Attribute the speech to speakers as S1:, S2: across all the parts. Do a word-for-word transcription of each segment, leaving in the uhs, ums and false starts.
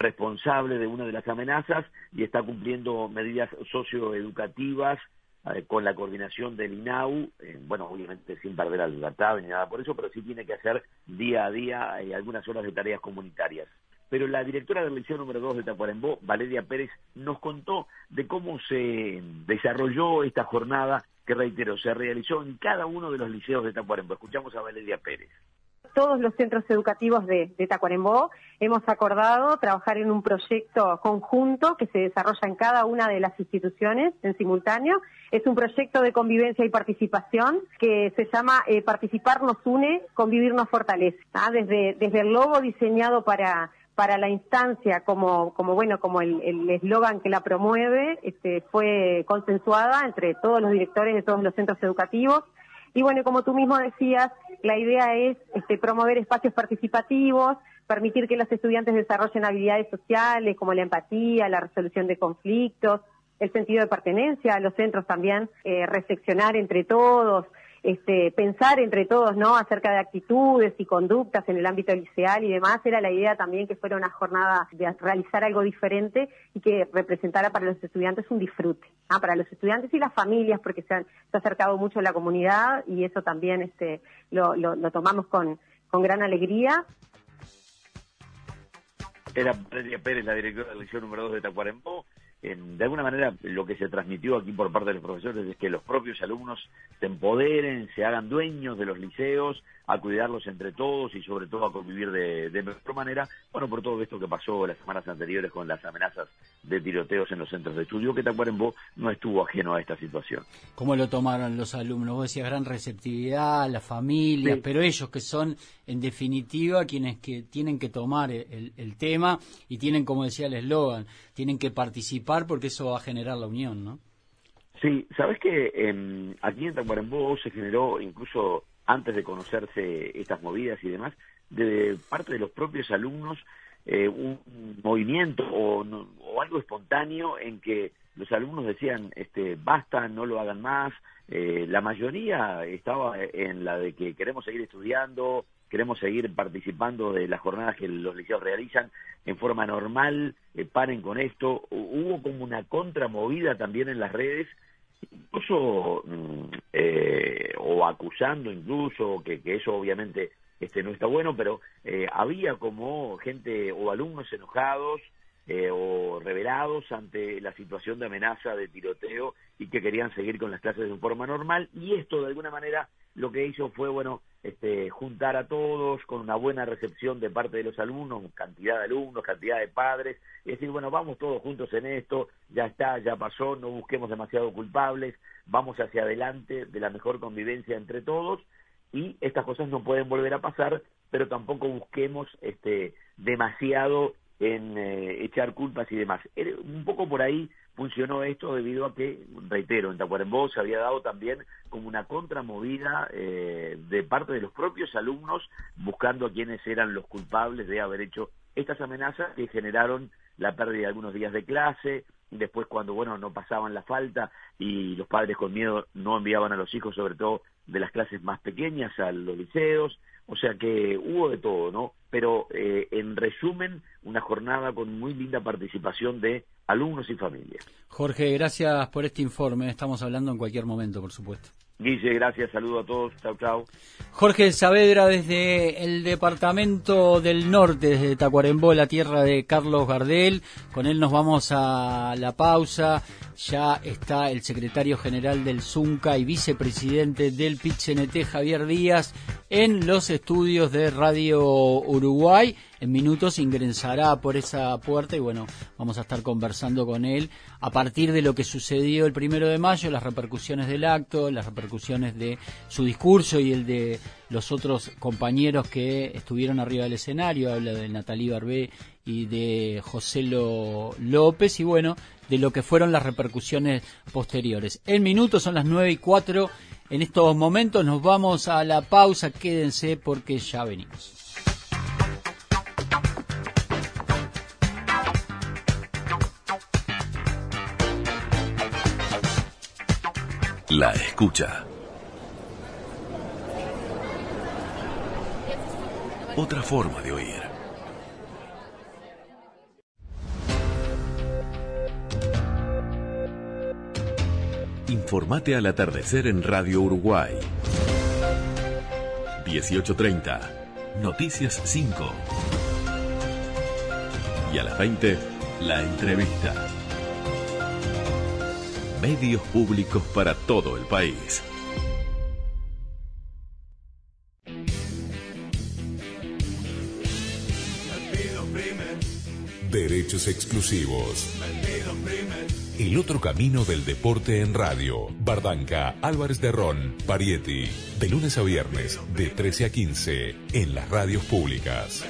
S1: responsable de una de las amenazas y está cumpliendo medidas socioeducativas eh, con la coordinación del I N A U, eh, bueno, obviamente sin perder la libertad ni nada por eso, pero sí tiene que hacer día a día eh, algunas horas de tareas comunitarias. Pero la directora del Liceo número dos de Tacuarembó, Valeria Pérez, nos contó de cómo se desarrolló esta jornada que, reitero, se realizó en cada uno de los liceos de Tacuarembó. Escuchamos a Valeria Pérez.
S2: Todos los centros educativos de, de Tacuarembó hemos acordado trabajar en un proyecto conjunto que se desarrolla en cada una de las instituciones en simultáneo. Es un proyecto de convivencia y participación que se llama eh, Participar nos une, convivir nos fortalece. ¿Ah? Desde, desde el logo diseñado para... para la instancia, como como bueno como el eslogan que la promueve, este, fue consensuada entre todos los directores de todos los centros educativos. Y bueno, como tú mismo decías, la idea es este, promover espacios participativos, permitir que los estudiantes desarrollen habilidades sociales como la empatía, la resolución de conflictos, el sentido de pertenencia a los centros también, eh, reflexionar entre todos, Este, pensar entre todos, ¿no?, acerca de actitudes y conductas en el ámbito liceal y demás. Era la idea también que fuera una jornada de realizar algo diferente y que representara para los estudiantes un disfrute, ¿ah? Para los estudiantes y las familias, porque se, han, se ha acercado mucho a la comunidad y eso también este, lo, lo, lo tomamos con, con gran alegría.
S1: Era Valeria Pérez, la directora del Liceo número dos de Tacuarembó. Eh, de alguna manera, lo que se transmitió aquí por parte de los profesores es que los propios alumnos se empoderen, se hagan dueños de los liceos, a cuidarlos entre todos y sobre todo a convivir de, de mejor manera, bueno, por todo esto que pasó las semanas anteriores con las amenazas de tiroteos en los centros de estudio, que Tacuarembó no estuvo ajeno a esta situación.
S3: ¿Cómo lo tomaron los alumnos? Vos decías gran receptividad, las familias, sí. Pero ellos que son, en definitiva, quienes que tienen que tomar el, el tema y tienen, como decía el eslogan, tienen que participar porque eso va a generar la unión, ¿no?
S1: Sí, ¿sabés que eh, aquí en Tacuarembó se generó, incluso antes de conocerse estas movidas y demás, de parte de los propios alumnos, eh, un movimiento o, no, o algo espontáneo en que los alumnos decían, este, basta, no lo hagan más. Eh, la mayoría estaba en la de que queremos seguir estudiando, queremos seguir participando de las jornadas que los liceos realizan en forma normal, eh, paren con esto. Hubo como una contramovida también en las redes, incluso eh, o acusando incluso que, que eso obviamente este no está bueno, pero eh, había como gente o alumnos enojados eh, o rebelados ante la situación de amenaza de tiroteo y que querían seguir con las clases de forma normal, y esto de alguna manera lo que hizo fue, bueno, este, juntar a todos con una buena recepción de parte de los alumnos, cantidad de alumnos, cantidad de padres, y decir, bueno, vamos todos juntos en esto, ya está, ya pasó, no busquemos demasiado culpables, vamos hacia adelante de la mejor convivencia entre todos, y estas cosas no pueden volver a pasar, pero tampoco busquemos este demasiado en eh, echar culpas y demás. Un poco por ahí funcionó esto debido a que, reitero, en Tacuarembó se había dado también como una contramovida eh, de parte de los propios alumnos buscando a quienes eran los culpables de haber hecho estas amenazas que generaron la pérdida de algunos días de clase, después cuando, bueno, no pasaban la falta y los padres con miedo no enviaban a los hijos, sobre todo de las clases más pequeñas, a los liceos. O sea que hubo de todo, ¿no? Pero eh, en resumen, una jornada con muy linda participación de alumnos y familias.
S3: Jorge, gracias por este informe. Estamos hablando en cualquier momento, por supuesto.
S1: Guille, gracias, saludo a todos, chau, chau.
S3: Jorge Saavedra desde el departamento del norte, desde Tacuarembó, la tierra de Carlos Gardel. Con él nos vamos a la pausa. Ya está el secretario general del Zunca y vicepresidente del P I T C N T, Javier Díaz, en los estudios de Radio Uruguay. En minutos ingresará por esa puerta y bueno, vamos a estar conversando con él a partir de lo que sucedió el primero de mayo, las repercusiones del acto, las repercusiones de su discurso y el de los otros compañeros que estuvieron arriba del escenario. Habla de Natalí Barbé y de Joselo López y bueno, de lo que fueron las repercusiones posteriores. En minutos son las nueve y cuatro. En estos momentos nos vamos a la pausa. Quédense porque ya venimos.
S4: La escucha. Otra forma de oír. Informate al atardecer en Radio Uruguay. dieciocho treinta, Noticias cinco. Y a las veinte, La Entrevista. Medios públicos para todo el país.
S5: Derechos exclusivos. El otro camino del deporte en radio. Bardanca, Álvarez de Ron, Parietti. De lunes a viernes, de trece a quince, en las radios públicas.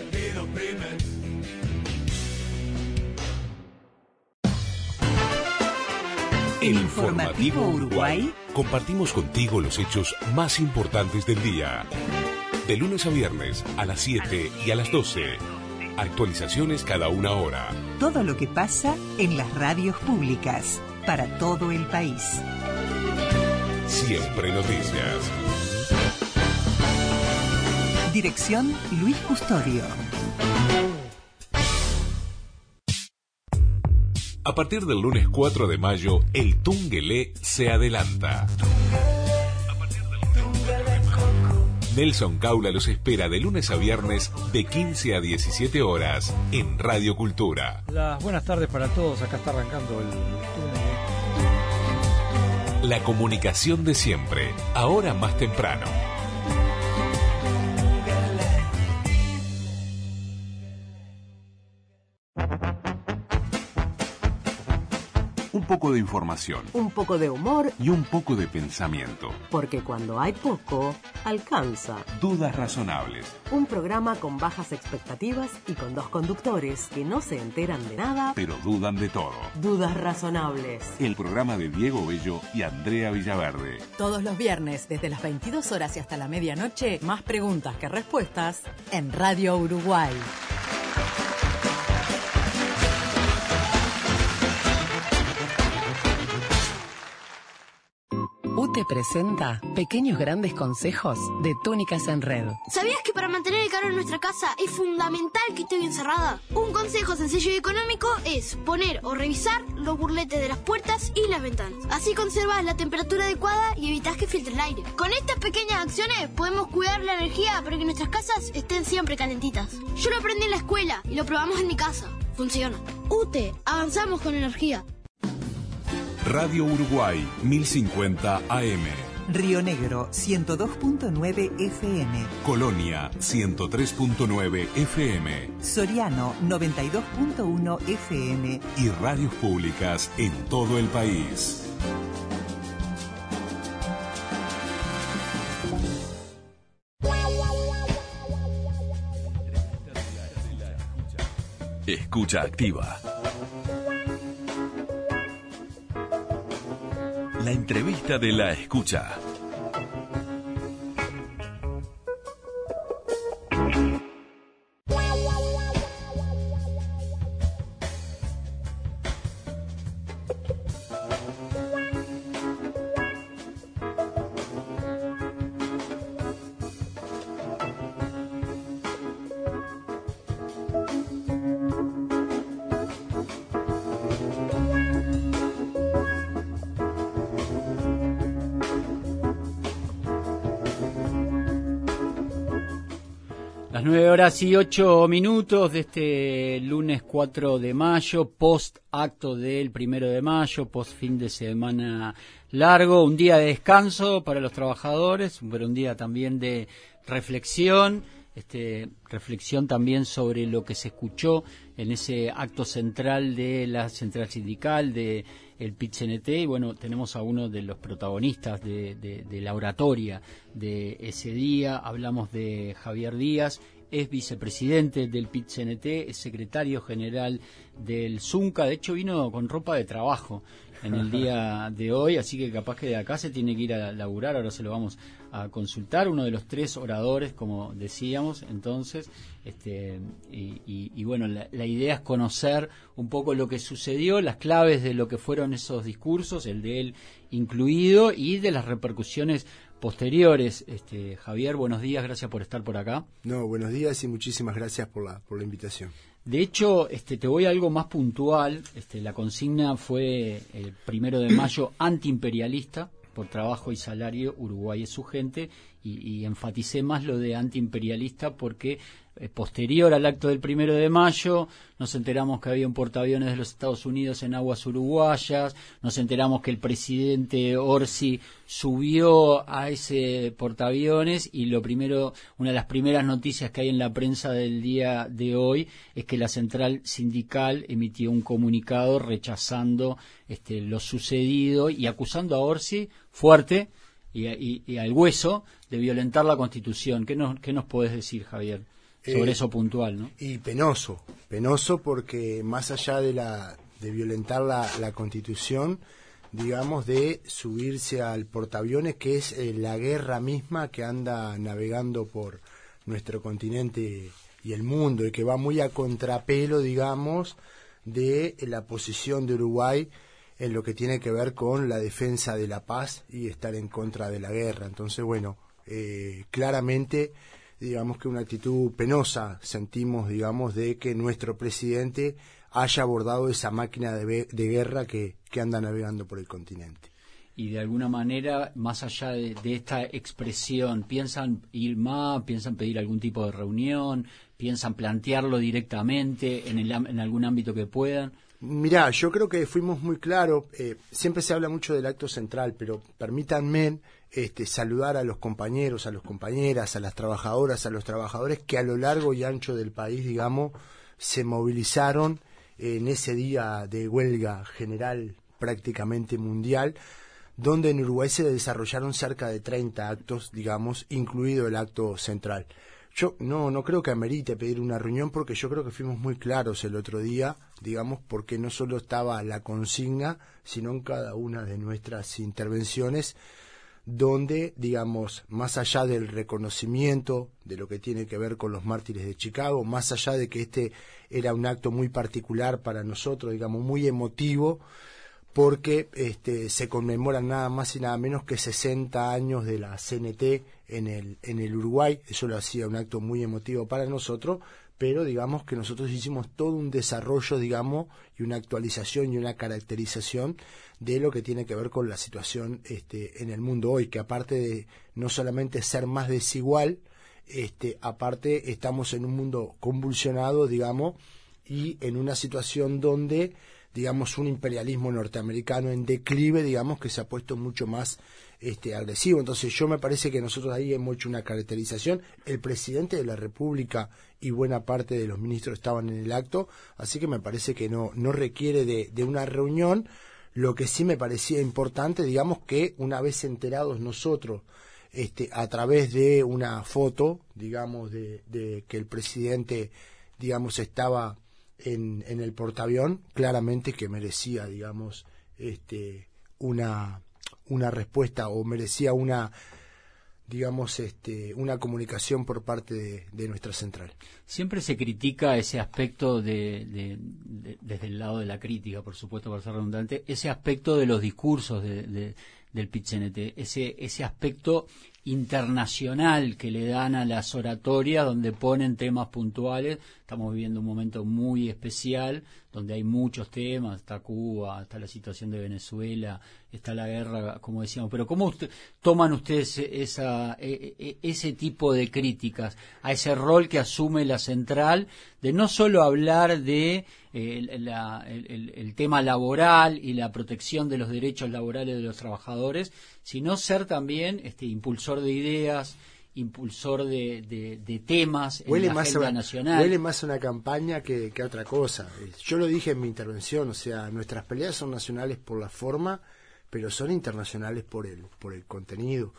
S6: El Informativo Uruguay.
S5: Compartimos contigo los hechos más importantes del día. De lunes a viernes, a las siete y a las doce. Actualizaciones cada una hora.
S6: Todo lo que pasa en las radios públicas para todo el país.
S5: Siempre noticias.
S6: Dirección Luis Custodio.
S5: A partir del lunes cuatro de mayo, el Tungelé se adelanta. Nelson Caula los espera de lunes a viernes de quince a diecisiete horas en Radio Cultura.
S7: Las buenas tardes para todos, acá está arrancando el túnel.
S5: La comunicación de siempre, ahora más temprano. Un poco de información.
S8: Un poco de humor.
S5: Y un poco de pensamiento.
S8: Porque cuando hay poco, alcanza.
S5: Dudas razonables.
S8: Un programa con bajas expectativas y con dos conductores que no se enteran de nada,
S5: pero dudan de todo.
S8: Dudas razonables.
S5: El programa de Diego Bello y Andrea Villaverde.
S9: Todos los viernes, desde las veintidós horas y hasta la medianoche, más preguntas que respuestas en Radio Uruguay.
S10: U T E presenta Pequeños Grandes Consejos de Túnicas en Red.
S11: ¿Sabías que para mantener el calor en nuestra casa es fundamental que esté bien cerrada? Un consejo sencillo y económico es poner o revisar los burletes de las puertas y las ventanas. Así conservas la temperatura adecuada y evitas que filtre el aire. Con estas pequeñas acciones podemos cuidar la energía para que nuestras casas estén siempre calentitas. Yo lo aprendí en la escuela y lo probamos en mi casa. Funciona. U T E, avanzamos con energía.
S5: Radio Uruguay, mil cincuenta A M.
S6: Río Negro, ciento dos punto nueve F M.
S5: Colonia, ciento tres punto nueve F M.
S6: Soriano, noventa y dos punto uno F M.
S5: Y radios públicas en todo el país.
S4: Escucha activa. La entrevista de la escucha.
S3: nueve horas y ocho minutos de este lunes cuatro de mayo, post acto del primero de mayo, post fin de semana largo, un día de descanso para los trabajadores, pero un día también de reflexión, este, reflexión también sobre lo que se escuchó en ese acto central de la central sindical de el P I T C N T, y bueno, tenemos a uno de los protagonistas de, de, de la oratoria de ese día. Hablamos de Javier Díaz, es vicepresidente del P I T C N T, es secretario general del Zunca, de hecho vino con ropa de trabajo en el día de hoy, así que capaz que de acá se tiene que ir a laburar, ahora se lo vamos a consultar, uno de los tres oradores, como decíamos, entonces, este, y, y, y bueno, la, la idea es conocer un poco lo que sucedió, las claves de lo que fueron esos discursos, el de él incluido, y de las repercusiones posteriores. Este, Javier, buenos días, gracias por estar por acá.
S12: No, buenos días y muchísimas gracias por la, por la invitación.
S3: De hecho, este, te voy a algo más puntual. Este, la consigna fue el primero de mayo antiimperialista, por trabajo y salario, Uruguay es su gente, y, y enfaticé más lo de antiimperialista porque eh, posterior al acto del primero de mayo nos enteramos que había un portaaviones de los Estados Unidos en aguas uruguayas, nos enteramos que el presidente Orsi subió a ese portaaviones y lo primero, una de las primeras noticias que hay en la prensa del día de hoy es que la central sindical emitió un comunicado rechazando este, lo sucedido y acusando a Orsi fuerte y, y, y al hueso de violentar la Constitución. ¿Qué nos, qué nos podés decir, Javier, sobre eh, eso puntual, ¿no?
S12: Y penoso, penoso porque más allá de la de violentar la, la Constitución, digamos, de subirse al portaaviones, que es eh, la guerra misma que anda navegando por nuestro continente y el mundo, y que va muy a contrapelo, digamos, de la posición de Uruguay en lo que tiene que ver con la defensa de la paz y estar en contra de la guerra. Entonces, bueno, eh, claramente, digamos que una actitud penosa sentimos, digamos, de que nuestro presidente haya abordado esa máquina de, de guerra que, que anda navegando por el continente.
S3: Y de alguna manera, más allá de, de esta expresión, ¿piensan ir más, piensan pedir algún tipo de reunión, piensan plantearlo directamente en, el, en algún ámbito que puedan?
S12: Mirá, yo creo que fuimos muy claros, eh, siempre se habla mucho del acto central, pero permítanme este, saludar a los compañeros, a las compañeras, a las trabajadoras, a los trabajadores que a lo largo y ancho del país, digamos, se movilizaron en ese día de huelga general prácticamente mundial, donde en Uruguay se desarrollaron cerca de treinta actos, digamos, incluido el acto central. Yo no no creo que amerite pedir una reunión porque yo creo que fuimos muy claros el otro día, digamos, porque no solo estaba la consigna, sino en cada una de nuestras intervenciones, donde, digamos, más allá del reconocimiento de lo que tiene que ver con los mártires de Chicago, más allá de que este era un acto muy particular para nosotros, digamos, muy emotivo, porque este, se conmemoran nada más y nada menos que sesenta años de la C N T en el, en el Uruguay. Eso lo hacía un acto muy emotivo para nosotros, pero digamos que nosotros hicimos todo un desarrollo, digamos, y una actualización y una caracterización de lo que tiene que ver con la situación este, en el mundo hoy, que aparte de no solamente ser más desigual, este, aparte estamos en un mundo convulsionado, digamos, y en una situación donde, digamos, un imperialismo norteamericano en declive, digamos, que se ha puesto mucho más este, agresivo. Entonces yo me parece que nosotros ahí hemos hecho una caracterización. El presidente de la República y buena parte de los ministros estaban en el acto, así que me parece que no, no requiere de, de una reunión. Lo que sí me parecía importante, digamos, que una vez enterados nosotros, este, a través de una foto, digamos, de, de que el presidente, digamos, estaba En, en el portaavión, claramente que merecía, digamos, este, una una respuesta o merecía una, digamos, este, una comunicación por parte de, de nuestra central.
S3: Siempre se critica ese aspecto de, de, de, desde el lado de la crítica, por supuesto, para ser redundante, ese aspecto de los discursos de, de, del Pit-C N T, ese ese aspecto internacional que le dan a las oratorias donde ponen temas puntuales. Estamos viviendo un momento muy especial donde hay muchos temas, está Cuba, está la situación de Venezuela, está la guerra, como decíamos, pero ¿cómo usted, toman ustedes esa, ese tipo de críticas a ese rol que asume la central de no solo hablar de eh, la, el, el tema laboral y la protección de los derechos laborales de los trabajadores, sino ser también este impulsor de ideas, impulsor de, de, de temas
S12: huele
S3: en la
S12: más
S3: agenda
S12: a,
S3: nacional?
S12: Huele más a una campaña que, que a otra cosa. Yo lo dije en mi intervención, o sea, nuestras peleas son nacionales por la forma, pero son internacionales por el por el contenido.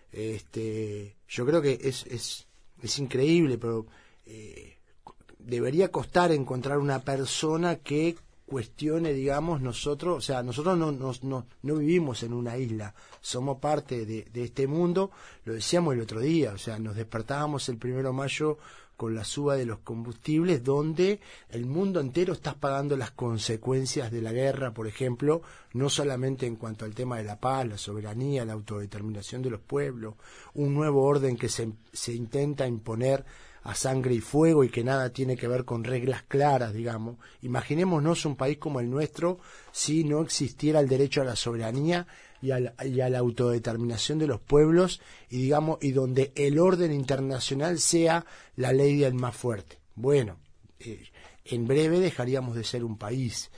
S12: Este, yo creo que es es, es increíble, pero eh, debería costar encontrar una persona que cuestione, digamos, nosotros, o sea, nosotros no, no, no, no vivimos en una isla, somos parte de, de este mundo, lo decíamos el otro día, o sea, nos despertábamos el primero de mayo con la suba de los combustibles, donde el mundo entero está pagando las consecuencias de la guerra, por ejemplo, no solamente en cuanto al tema de la paz, la soberanía, la autodeterminación de los pueblos, un nuevo orden que se, se intenta imponer a sangre y fuego y que nada tiene que ver con reglas claras, digamos. Imaginémonos un país como el nuestro si no existiera el derecho a la soberanía y a la, y a la autodeterminación de los pueblos y digamos y donde el orden internacional sea la ley del más fuerte. Bueno, eh, en breve dejaríamos de ser un país.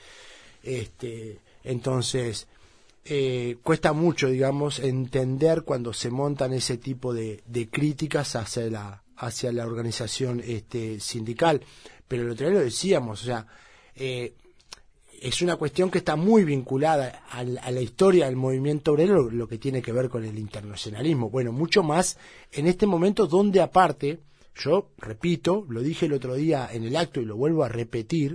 S12: Este, entonces eh, cuesta mucho, digamos, entender cuando se montan ese tipo de, de críticas hacia la hacia la organización este, sindical, pero el otro día lo decíamos, o sea, eh, es una cuestión que está muy vinculada a la, a la historia del movimiento obrero, lo, lo que tiene que ver con el internacionalismo. Bueno, mucho más en este momento donde aparte, yo repito, lo dije el otro día en el acto y lo vuelvo a repetir,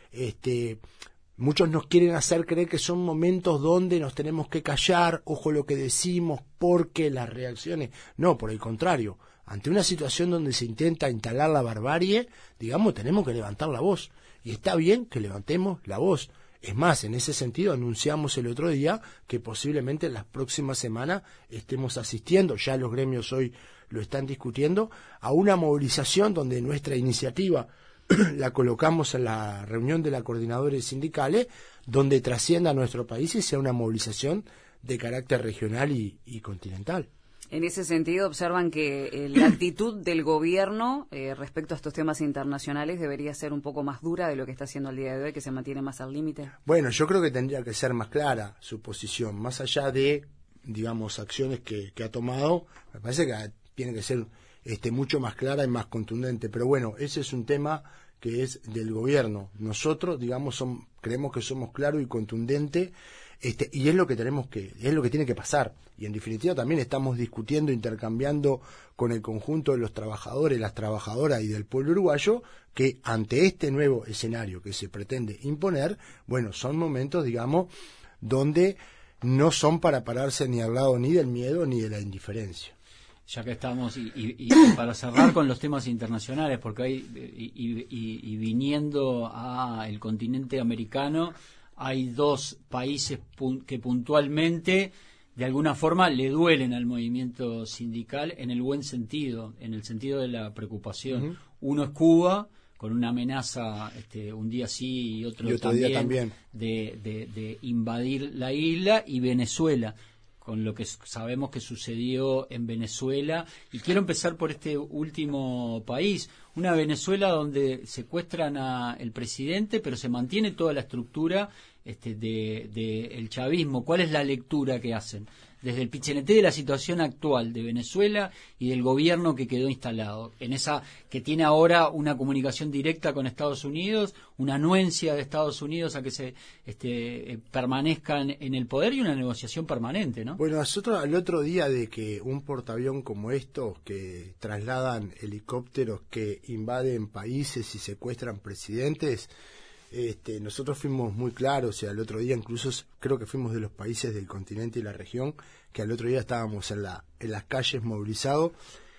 S12: este, muchos nos quieren hacer creer que son momentos donde nos tenemos que callar, ojo lo que decimos, porque las reacciones, no, por el contrario, ante una situación donde se intenta instalar la barbarie, digamos, tenemos que levantar la voz. Y está bien que levantemos la voz. Es más, en ese sentido anunciamos el otro día que posiblemente en las próximas semanas estemos asistiendo, ya los gremios hoy lo están discutiendo, a una movilización donde nuestra iniciativa la colocamos en la reunión de la coordinadores sindicales, donde trascienda a nuestro país y sea una movilización de carácter regional y, y continental.
S13: En ese sentido, observan que eh, la actitud del gobierno eh, respecto a estos temas internacionales debería ser un poco más dura de lo que está haciendo el día de hoy, que se mantiene más al límite.
S12: Bueno, yo creo que tendría que ser más clara su posición, más allá de, digamos, acciones que, que ha tomado, me parece que tiene que ser este, mucho más clara y más contundente. Pero bueno, ese es un tema que es del gobierno. Nosotros, digamos, son, creemos que somos claros y contundentes. Este, y es lo que tenemos que, es lo que tiene que pasar. Y en definitiva también estamos discutiendo, intercambiando con el conjunto de los trabajadores, las trabajadoras y del pueblo uruguayo, que ante este nuevo escenario que se pretende imponer, bueno, son momentos, digamos, donde no son para pararse ni al lado ni del miedo ni de la indiferencia.
S3: Ya que estamos, y, y, y para cerrar con los temas internacionales, porque hay, y, y, y viniendo al continente americano, hay dos países pun- que puntualmente, de alguna forma, le duelen al movimiento sindical en el buen sentido, en el sentido de la preocupación. Uh-huh. Uno es Cuba, con una amenaza este, un día sí y otro,
S12: y otro
S3: también,
S12: día también.
S3: De, de, de invadir la isla, y Venezuela, con lo que sabemos que sucedió en Venezuela. Y quiero empezar por este último país, una Venezuela donde secuestran al presidente, pero se mantiene toda la estructura este, de, de el chavismo. ¿Cuál es la lectura que hacen desde el Pichinetté de la situación actual de Venezuela y del gobierno que quedó instalado, en esa que tiene ahora una comunicación directa con Estados Unidos, una anuencia de Estados Unidos a que se este, eh, permanezcan en el poder y una negociación permanente, ¿no?
S12: Bueno, nosotros al otro día de que un portaavión como estos, que trasladan helicópteros que invaden países y secuestran presidentes, Este, nosotros fuimos muy claros, y al otro día incluso creo que fuimos de los países del continente y la región, que al otro día estábamos en la en las calles movilizados,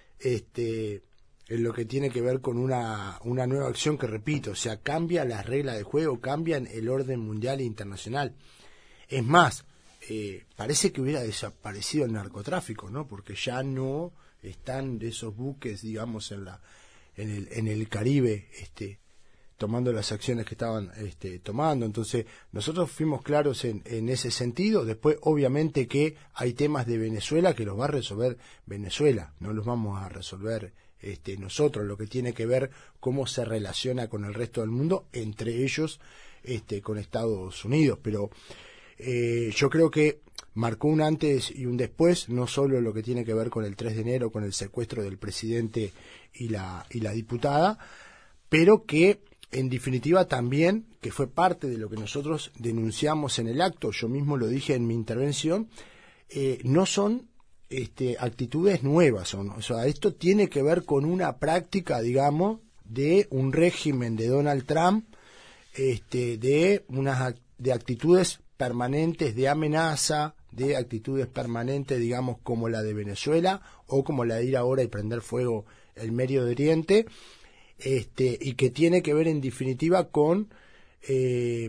S12: este, en lo que tiene que ver con una, una nueva acción que, repito, o sea, cambia las reglas de juego, cambian el orden mundial e internacional. Es más, eh, parece que hubiera desaparecido el narcotráfico, ¿no? Porque ya no están esos buques, digamos, en la en el en el Caribe, este tomando las acciones que estaban este, tomando. Entonces nosotros fuimos claros en, en ese sentido. Después obviamente que hay temas de Venezuela que los va a resolver Venezuela, no los vamos a resolver este, nosotros, lo que tiene que ver cómo se relaciona con el resto del mundo, entre ellos este, con Estados Unidos. Pero eh, yo creo que marcó un antes y un después, no solo lo que tiene que ver con el tres de enero, con el secuestro del presidente y la, y la diputada, pero que en definitiva también, que fue parte de lo que nosotros denunciamos en el acto, yo mismo lo dije en mi intervención, eh, no son este, actitudes nuevas, son, o sea, esto tiene que ver con una práctica, digamos, de un régimen de Donald Trump, este, de unas de actitudes permanentes de amenaza, de actitudes permanentes, digamos, como la de Venezuela o como la de ir ahora y prender fuego el Medio Oriente. Este, y que tiene que ver en definitiva con, eh,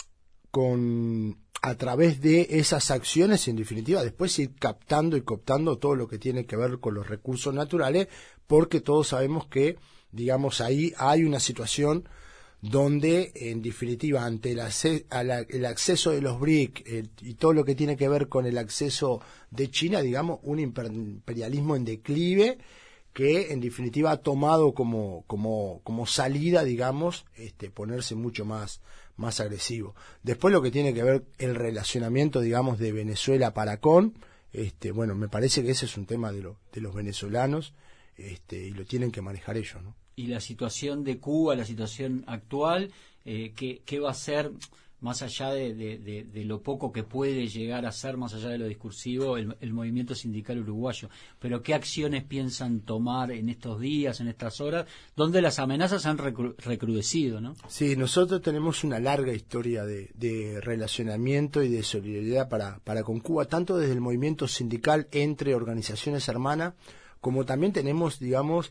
S12: con a través de esas acciones, en definitiva, después ir captando y cooptando todo lo que tiene que ver con los recursos naturales, porque todos sabemos que digamos, ahí hay una situación donde, en definitiva, ante el, acce a la, el acceso de los B R I C eh, y todo lo que tiene que ver con el acceso de China, digamos, un imperialismo en declive que, en definitiva, ha tomado como, como, como salida, digamos, este, ponerse mucho más, más agresivo. Después, lo que tiene que ver el relacionamiento, digamos, de Venezuela para con, este, bueno, me parece que ese es un tema de, lo, de los venezolanos, este, y lo tienen que manejar ellos, ¿no?
S3: Y la situación de Cuba, la situación actual, eh, ¿qué, ¿qué va a ser, más allá de, de, de, de lo poco que puede llegar a ser, más allá de lo discursivo, el, el movimiento sindical uruguayo? Pero ¿qué acciones piensan tomar en estos días, en estas horas, donde las amenazas han recru recrudecido, ¿no?
S12: Sí, nosotros tenemos una larga historia de, de relacionamiento y de solidaridad para, para con Cuba, tanto desde el movimiento sindical entre organizaciones hermanas, como también tenemos, digamos,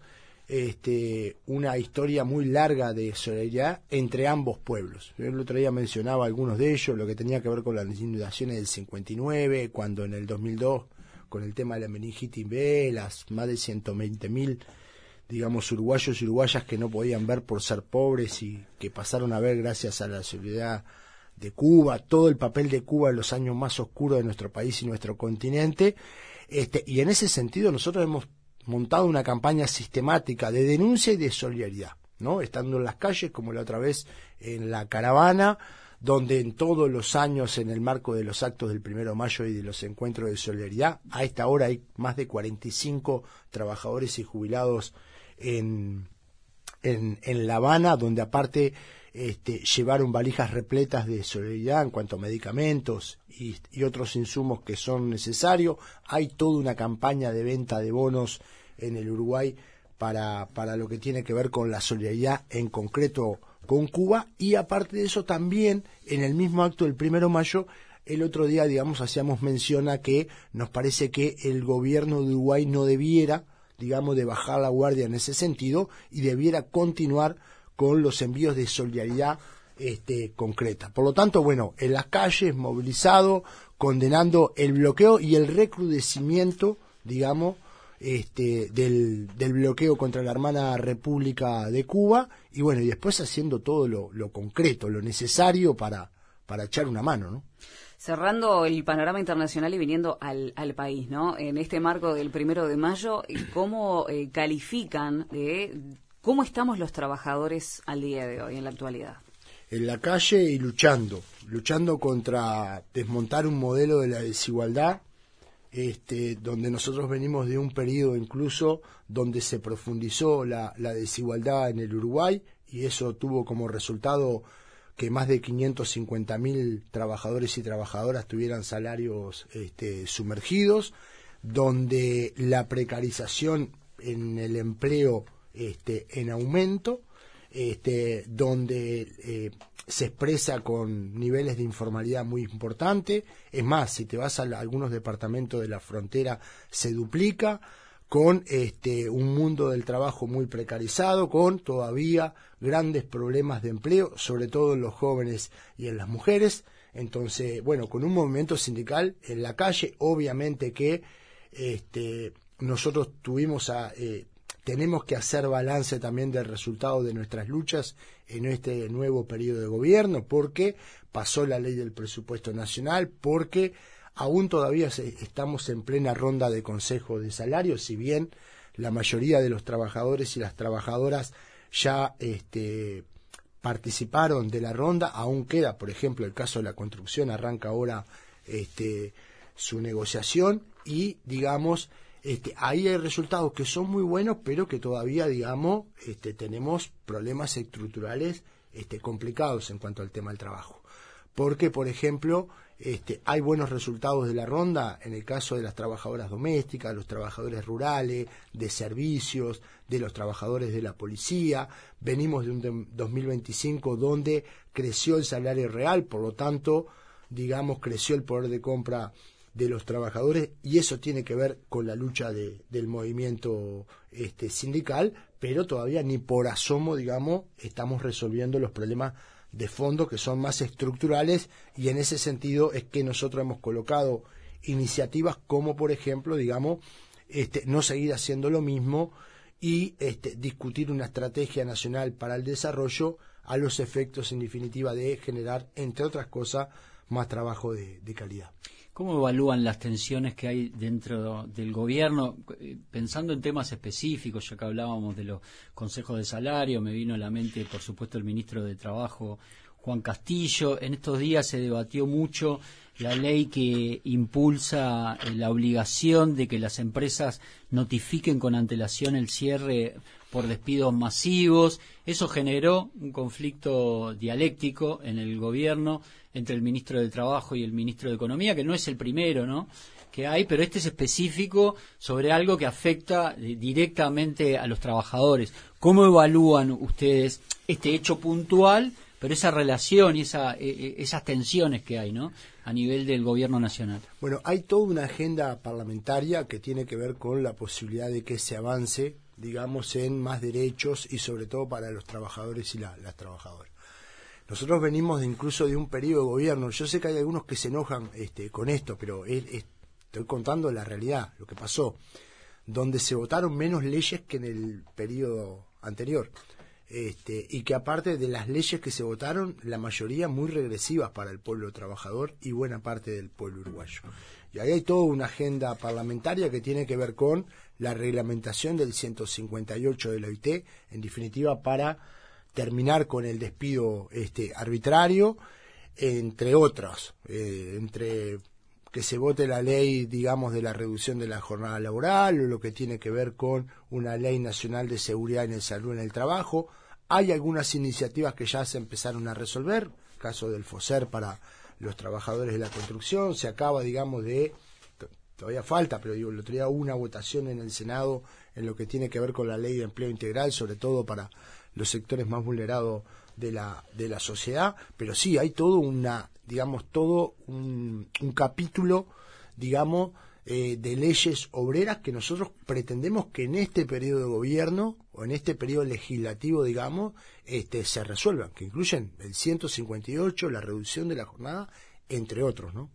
S12: Este, una historia muy larga de solidaridad entre ambos pueblos. Yo el otro día mencionaba algunos de ellos, lo que tenía que ver con las inundaciones del cincuenta y nueve, cuando en el dos mil dos, con el tema de la meningitis B, las más de ciento veinte mil, digamos, uruguayos y uruguayas que no podían ver por ser pobres y que pasaron a ver gracias a la solidaridad de Cuba, todo el papel de Cuba en los años más oscuros de nuestro país y nuestro continente, este, y en ese sentido nosotros hemos montado una campaña sistemática de denuncia y de solidaridad, ¿no? Estando en las calles, como la otra vez en la caravana, donde en todos los años, en el marco de los actos del primero de mayo y de los encuentros de solidaridad, a esta hora hay más de cuarenta y cinco trabajadores y jubilados en, en, en La Habana, donde aparte este, llevaron valijas repletas de solidaridad en cuanto a medicamentos y, y otros insumos que son necesarios. Hay toda una campaña de venta de bonos en el Uruguay para, para lo que tiene que ver con la solidaridad en concreto con Cuba, y aparte de eso también en el mismo acto del primero de mayo, el otro día, digamos, hacíamos mención a que nos parece que el gobierno de Uruguay no debiera, digamos, de bajar la guardia en ese sentido y debiera continuar con los envíos de solidaridad este, concreta. Por lo tanto, bueno, en las calles, movilizado, condenando el bloqueo y el recrudecimiento, digamos, este, del, del bloqueo contra la hermana República de Cuba, y bueno, y después haciendo todo lo, lo concreto, lo necesario para, para echar una mano, ¿no?
S13: Cerrando el panorama internacional y viniendo al, al país, ¿no? En este marco del primero de mayo, ¿cómo eh, califican de cómo estamos los trabajadores al día de hoy, en la actualidad?
S12: En la calle y luchando, luchando contra desmontar un modelo de la desigualdad, este, donde nosotros venimos de un periodo incluso donde se profundizó la, la desigualdad en el Uruguay, y eso tuvo como resultado que más de quinientos cincuenta mil trabajadores y trabajadoras tuvieran salarios este, sumergidos, donde la precarización en el empleo este, en aumento, este, donde eh, se expresa con niveles de informalidad muy importantes. Es más, si te vas a, la, a algunos departamentos de la frontera, se duplica, con este, un mundo del trabajo muy precarizado, con todavía grandes problemas de empleo, sobre todo en los jóvenes y en las mujeres. Entonces, bueno, con un movimiento sindical en la calle, obviamente que este, nosotros tuvimos a... Eh, tenemos que hacer balance también del resultado de nuestras luchas en este nuevo periodo de gobierno, porque pasó la ley del presupuesto nacional, porque aún todavía estamos en plena ronda de consejo de salarios, si bien la mayoría de los trabajadores y las trabajadoras ya este, participaron de la ronda, aún queda, por ejemplo, el caso de la construcción, arranca ahora este, su negociación y, digamos, Este, ahí hay resultados que son muy buenos, pero que todavía, digamos, este, tenemos problemas estructurales este, complicados en cuanto al tema del trabajo. Porque, por ejemplo, este, hay buenos resultados de la ronda en el caso de las trabajadoras domésticas, los trabajadores rurales, de servicios, de los trabajadores de la policía. Venimos de un dos mil veinticinco donde creció el salario real, por lo tanto, digamos, creció el poder de compra de los trabajadores, y eso tiene que ver con la lucha de, del movimiento este, sindical, pero todavía ni por asomo, digamos, estamos resolviendo los problemas de fondo que son más estructurales, y en ese sentido es que nosotros hemos colocado iniciativas como, por ejemplo, digamos, este, no seguir haciendo lo mismo y este, discutir una estrategia nacional para el desarrollo a los efectos, en definitiva, de generar, entre otras cosas, más trabajo de, de calidad.
S3: ¿Cómo evalúan las tensiones que hay dentro del gobierno? Pensando en temas específicos, ya que hablábamos de los consejos de salario, me vino a la mente, por supuesto, el ministro de Trabajo, Juan Castillo. En estos días se debatió mucho la ley que impulsa la obligación de que las empresas notifiquen con antelación el cierre por despidos masivos. Eso generó un conflicto dialéctico en el gobierno entre el ministro de Trabajo y el ministro de Economía, que no es el primero, ¿no?, que hay, pero este es específico sobre algo que afecta directamente a los trabajadores. ¿Cómo evalúan ustedes este hecho puntual, pero esa relación y esa, eh, esas tensiones que hay, ¿no?, a nivel del gobierno nacional?
S12: Bueno, hay toda una agenda parlamentaria que tiene que ver con la posibilidad de que se avance, digamos, en más derechos y sobre todo para los trabajadores y la, las trabajadoras. Nosotros venimos de incluso de un periodo de gobierno. Yo sé que hay algunos que se enojan este, con esto, pero es, es, estoy contando la realidad, lo que pasó, donde se votaron menos leyes que en el periodo anterior. Este, y que aparte de las leyes que se votaron, la mayoría muy regresivas para el pueblo trabajador y buena parte del pueblo uruguayo. Y ahí hay toda una agenda parlamentaria que tiene que ver con la reglamentación del ciento cincuenta y ocho de la O I T, en definitiva para terminar con el despido este, arbitrario, entre otros, eh, entre que se vote la ley, digamos, de la reducción de la jornada laboral, o lo que tiene que ver con una ley nacional de seguridad en el salud en el trabajo. Hay algunas iniciativas que ya se empezaron a resolver, caso del FOSER para los trabajadores de la construcción, se acaba, digamos, de, todavía falta, pero digo, el otro día hubo una votación en el Senado en lo que tiene que ver con la ley de empleo integral, sobre todo para los sectores más vulnerados de la de la sociedad, pero sí hay todo una digamos todo un, un capítulo digamos eh, de leyes obreras que nosotros pretendemos que en este periodo de gobierno o en este periodo legislativo digamos este se resuelvan, que incluyen el ciento cincuenta y ocho, la reducción de la jornada, entre otros, ¿no?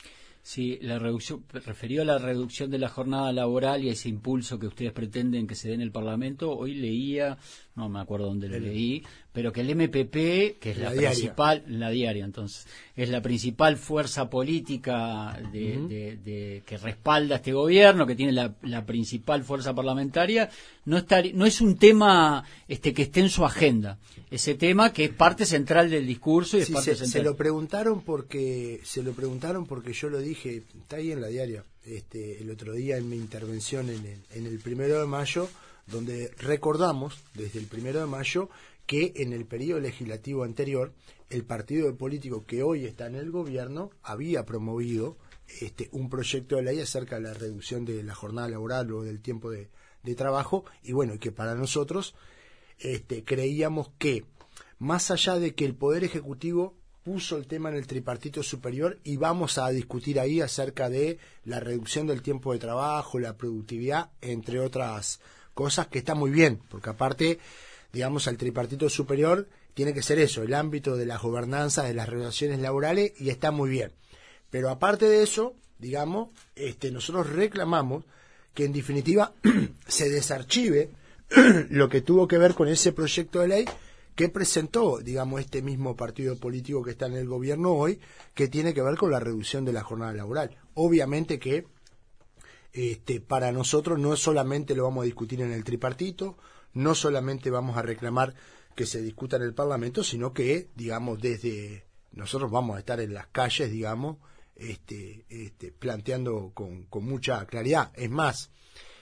S3: Sí, la reducción, referido a la reducción de la jornada laboral y a ese impulso que ustedes pretenden que se dé en el Parlamento, hoy leía, no me acuerdo dónde lo el, leí, pero que el M P P, que es la, la principal, la diaria entonces, es la principal fuerza política de, uh-huh. de, de, que respalda a este gobierno, que tiene la, la principal fuerza parlamentaria, no está, no es un tema este que esté en su agenda, ese tema que es parte central del discurso y es
S12: sí,
S3: parte
S12: se,
S3: central.
S12: Se lo preguntaron porque, se lo preguntaron porque yo lo dije, está ahí en la diaria, este, el otro día en mi intervención en el, en el primero de mayo, donde recordamos desde el primero de mayo que en el periodo legislativo anterior el partido político que hoy está en el gobierno había promovido este, un proyecto de ley acerca de la reducción de la jornada laboral o del tiempo de, de trabajo, y bueno, que para nosotros este, creíamos que más allá de que el Poder Ejecutivo puso el tema en el tripartito superior y vamos a discutir ahí acerca de la reducción del tiempo de trabajo, la productividad, entre otras cosas, que está muy bien, porque aparte, digamos, al tripartito superior tiene que ser eso, el ámbito de las gobernanzas, de las relaciones laborales, y está muy bien. Pero aparte de eso, digamos, este, nosotros reclamamos que en definitiva se desarchive lo que tuvo que ver con ese proyecto de ley que presentó, digamos, este mismo partido político que está en el gobierno hoy, que tiene que ver con la reducción de la jornada laboral. Obviamente que este, para nosotros no solamente lo vamos a discutir en el tripartito, no solamente vamos a reclamar que se discuta en el Parlamento, sino que, digamos, desde nosotros vamos a estar en las calles, digamos, este, este, planteando con, con mucha claridad. Es más,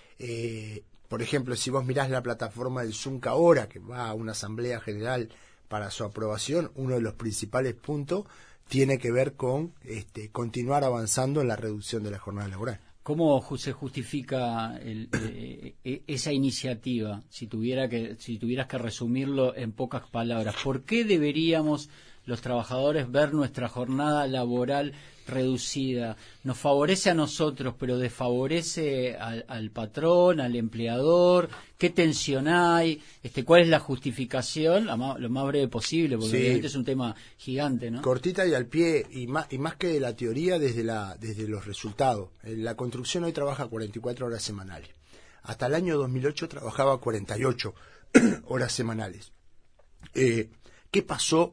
S12: eh, por ejemplo, si vos mirás la plataforma del Zunca ahora, que va a una asamblea general para su aprobación, uno de los principales puntos tiene que ver con este, continuar avanzando en la reducción de la jornada laboral.
S3: ¿Cómo se justifica el, eh, esa iniciativa? Si tuviera que, si tuvieras que resumirlo en pocas palabras, ¿por qué deberíamos los trabajadores ver nuestra jornada laboral reducida? Nos favorece a nosotros, pero desfavorece al, al patrón, al empleador. ¿Qué tensión hay? Este, ¿cuál es la justificación? La más, lo más breve posible, porque sí, obviamente es un tema gigante, ¿no?
S12: Cortita y al pie, y más, y más que de la teoría, desde la, desde los resultados. La construcción hoy trabaja cuarenta y cuatro horas semanales. hasta el año dos mil ocho trabajaba cuarenta y ocho horas semanales. Eh, ¿Qué pasó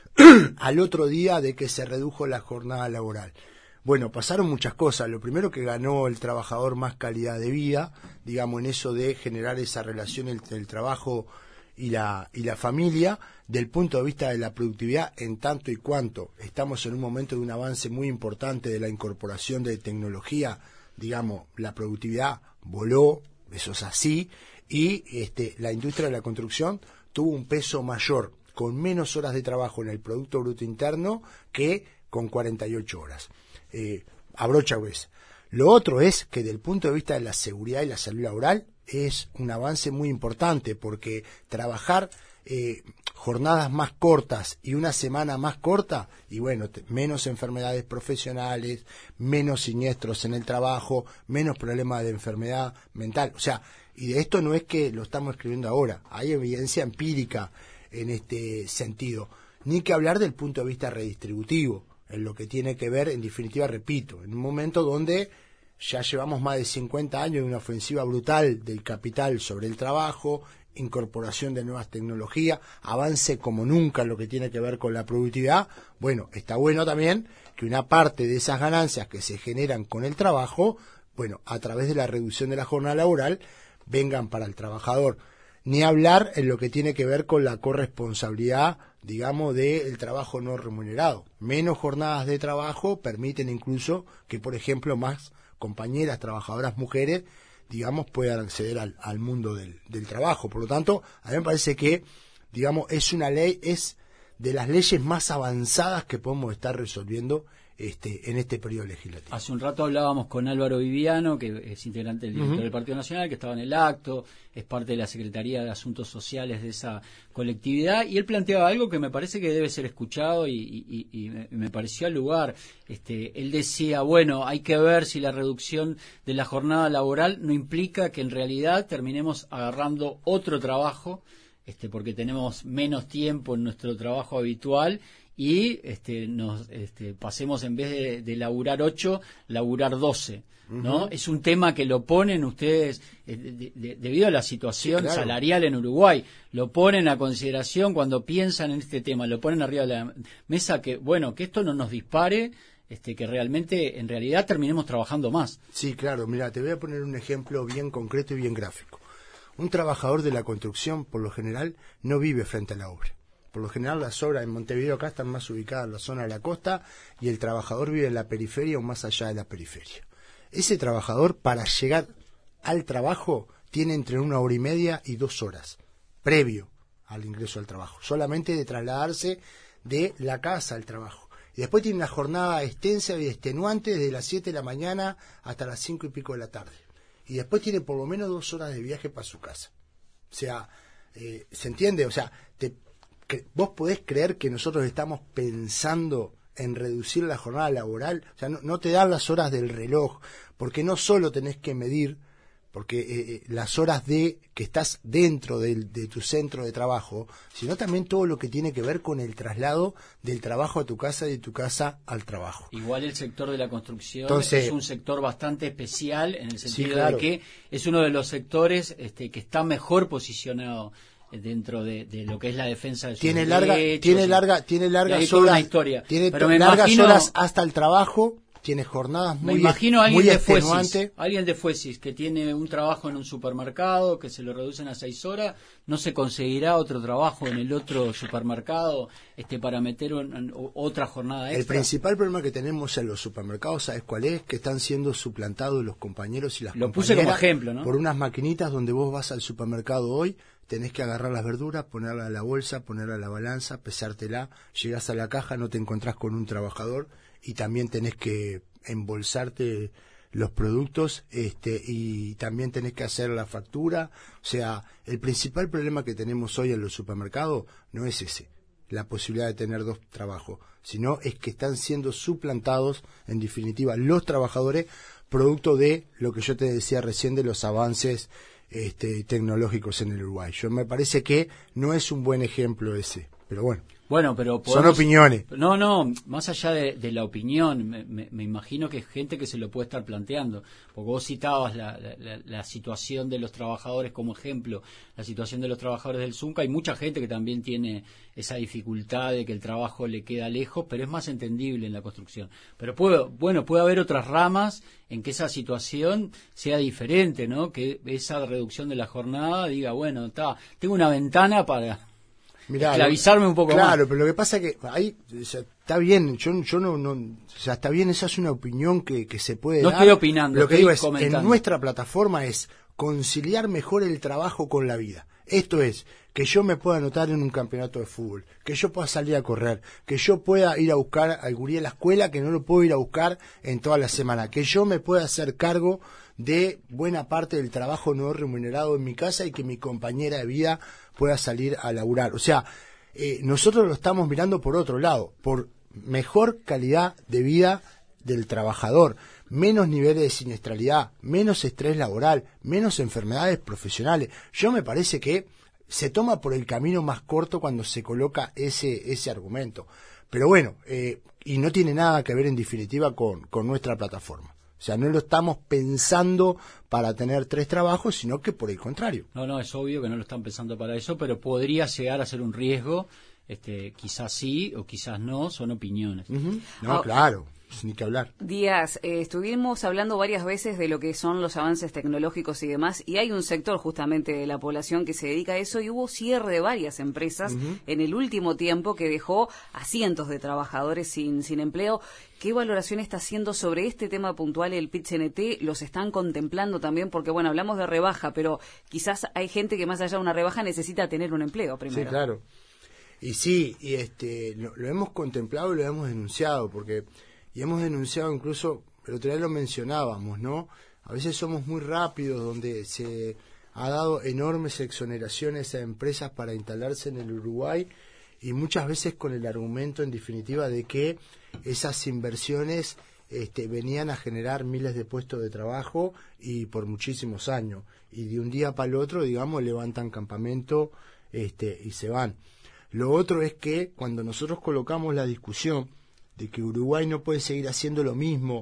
S12: al otro día de que se redujo la jornada laboral? Bueno, pasaron muchas cosas. Lo primero, que ganó el trabajador más calidad de vida, digamos, en eso de generar esa relación entre el trabajo y la, y la familia, del punto de vista de la productividad, en tanto y cuanto estamos en un momento de un avance muy importante de la incorporación de tecnología, digamos, la productividad voló, eso es así, y este, la industria de la construcción tuvo un peso mayor, con menos horas de trabajo en el Producto Bruto Interno que con cuarenta y ocho horas. Eh, abrocha gruesa. Lo otro es que, desde el punto de vista de la seguridad y la salud laboral, es un avance muy importante, porque trabajar eh, jornadas más cortas y una semana más corta, y bueno, te, menos enfermedades profesionales, menos siniestros en el trabajo, menos problemas de enfermedad mental. O sea, y de esto no es que lo estamos escribiendo ahora, hay evidencia empírica en este sentido. Ni que hablar del punto de vista redistributivo, en lo que tiene que ver, en definitiva, repito, en un momento donde ya llevamos más de cincuenta años de una ofensiva brutal del capital sobre el trabajo, incorporación de nuevas tecnologías, avance como nunca en lo que tiene que ver con la productividad. Bueno, está bueno también que una parte de esas ganancias que se generan con el trabajo, bueno, a través de la reducción de la jornada laboral, vengan para el trabajador. Ni hablar en lo que tiene que ver con la corresponsabilidad, digamos, del trabajo no remunerado. Menos jornadas de trabajo permiten incluso que, por ejemplo, más compañeras trabajadoras mujeres, digamos, puedan acceder al, al mundo del, del trabajo. Por lo tanto, a mí me parece que, digamos, es una ley, es de las leyes más avanzadas que podemos estar resolviendo este, en este periodo legislativo.
S3: Hace un rato hablábamos con Álvaro Viviano, que es integrante del directorio uh-huh. del Partido Nacional, que estaba en el acto, es parte de la Secretaría de Asuntos Sociales de esa colectividad, y él planteaba algo que me parece que debe ser escuchado y, y, y me, me pareció al lugar. Este, él decía, bueno, hay que ver si la reducción de la jornada laboral no implica que en realidad terminemos agarrando otro trabajo, este, porque tenemos menos tiempo en nuestro trabajo habitual, y este, nos este, pasemos, en vez de, de laburar ocho, laburar doce, ¿no? Uh-huh. Es un tema que lo ponen ustedes, eh, de, de, debido a la situación sí, claro. salarial en Uruguay, lo ponen a consideración cuando piensan en este tema, lo ponen arriba de la mesa, que bueno, que esto no nos dispare, este, que realmente, en realidad, terminemos trabajando más.
S12: Sí, claro, mira, te voy a poner un ejemplo bien concreto y bien gráfico. Un trabajador de la construcción, por lo general, no vive frente a la obra. Por lo general, las obras en Montevideo acá están más ubicadas en la zona de la costa, y el trabajador vive en la periferia o más allá de la periferia. Ese trabajador, para llegar al trabajo, tiene entre una hora y media y dos horas, previo al ingreso al trabajo, solamente de trasladarse de la casa al trabajo. Y después tiene una jornada extensa y extenuante desde las siete de la mañana hasta las cinco y pico de la tarde. Y después tiene por lo menos dos horas de viaje para su casa. O sea, eh, ¿se entiende? O sea, te, que, vos podés creer que nosotros estamos pensando en reducir la jornada laboral. O sea, no, no te dan las horas del reloj, porque no solo tenés que medir, porque eh, las horas de que estás dentro de, de tu centro de trabajo, sino también todo lo que tiene que ver con el traslado del trabajo a tu casa y de tu casa al trabajo.
S3: Igual el sector de la construcción
S12: Entonces,
S3: es un sector bastante especial, en el sentido
S12: sí, claro.
S3: de que es uno de los sectores este, que está mejor posicionado dentro de, de lo que es la defensa de sus
S12: tiene
S3: derechos.
S12: larga tiene larga tiene largas
S3: horas,
S12: una
S3: historia.
S12: tiene
S3: Pero me
S12: largas
S3: imagino,
S12: horas hasta el trabajo, tiene jornadas muy
S3: me imagino alguien
S12: muy
S3: de Fuesis,
S12: extenuantes.
S3: alguien de Fuesis que tiene un trabajo en un supermercado que se lo reducen a seis horas, no se conseguirá otro trabajo en el otro supermercado este para meter un, un, otra jornada extra.
S12: El principal problema que tenemos en los supermercados, ¿sabes cuál es? Que están siendo suplantados los compañeros y las
S3: lo
S12: compañeras
S3: puse como ejemplo, ¿no?
S12: por unas maquinitas donde vos vas al supermercado hoy, tenés que agarrar las verduras, ponerla en la bolsa, ponerla en la balanza, pesártela, llegás a la caja, no te encontrás con un trabajador y también tenés que embolsarte los productos este y también tenés que hacer la factura. O sea, el principal problema que tenemos hoy en los supermercados no es ese, la posibilidad de tener dos trabajos, sino es que están siendo suplantados, en definitiva, los trabajadores, producto de lo que yo te decía recién de los avances Este, tecnológicos en el Uruguay. Yo me parece que no es un buen ejemplo ese, pero bueno.
S3: Bueno, pero
S12: podemos, son opiniones.
S3: No, no, más allá de, de la opinión, me, me, me imagino que hay gente que se lo puede estar planteando, porque vos citabas la, la, la, la situación de los trabajadores como ejemplo, la situación de los trabajadores del Zunca. Hay mucha gente que también tiene esa dificultad de que el trabajo le queda lejos, pero es más entendible en la construcción. Pero puede, bueno, puede haber otras ramas en que esa situación sea diferente, ¿no? Que esa reducción de la jornada diga, bueno, está, tengo una ventana para Mirá, esclavizarme un poco
S12: claro,
S3: más.
S12: Claro, pero lo que pasa es que ahí, o sea, está bien, yo, yo no, no, o sea, está bien, esa es una opinión que, que se puede
S3: no
S12: dar.
S3: No estoy opinando,
S12: lo que
S3: estoy
S12: digo es,
S3: comentando.
S12: En nuestra plataforma es conciliar mejor el trabajo con la vida. Esto es, que yo me pueda anotar en un campeonato de fútbol, que yo pueda salir a correr, que yo pueda ir a buscar al gurí a la escuela, que no lo puedo ir a buscar en toda la semana, que yo me pueda hacer cargo de buena parte del trabajo no remunerado en mi casa y que mi compañera de vida pueda salir a laburar. O sea, eh, nosotros lo estamos mirando por otro lado, por mejor calidad de vida del trabajador, menos niveles de siniestralidad, menos estrés laboral, menos enfermedades profesionales. Yo me parece que se toma por el camino más corto cuando se coloca ese ese argumento. Pero bueno, eh, y no tiene nada que ver en definitiva con, con nuestra plataforma. O sea, no lo estamos pensando para tener tres trabajos, sino que por el contrario.
S3: No, no, es obvio que no lo están pensando para eso, pero podría llegar a ser un riesgo. Este, quizás sí o quizás no, son opiniones.
S12: Uh-huh. No, oh. claro. Ni que hablar.
S13: Díaz, eh, estuvimos hablando varias veces de lo que son los avances tecnológicos y demás, y hay un sector justamente de la población que se dedica a eso, y hubo cierre de varias empresas uh-huh. en el último tiempo que dejó a cientos de trabajadores sin, sin empleo. ¿Qué valoración está haciendo sobre este tema puntual el Pit-C N T? ¿Los están contemplando también? Porque, bueno, hablamos de rebaja, pero quizás hay gente que más allá de una rebaja necesita tener un empleo primero.
S12: Sí, claro. Y sí, y este lo, lo hemos contemplado y lo hemos denunciado, porque... Y hemos denunciado incluso, el otro día lo mencionábamos, ¿no? A veces somos muy rápidos, donde se ha dado enormes exoneraciones a empresas para instalarse en el Uruguay, y muchas veces con el argumento, en definitiva, de que esas inversiones este, venían a generar miles de puestos de trabajo y por muchísimos años. Y de un día para el otro, digamos, levantan campamento este, y se van. Lo otro es que cuando nosotros colocamos la discusión de que Uruguay no puede seguir haciendo lo mismo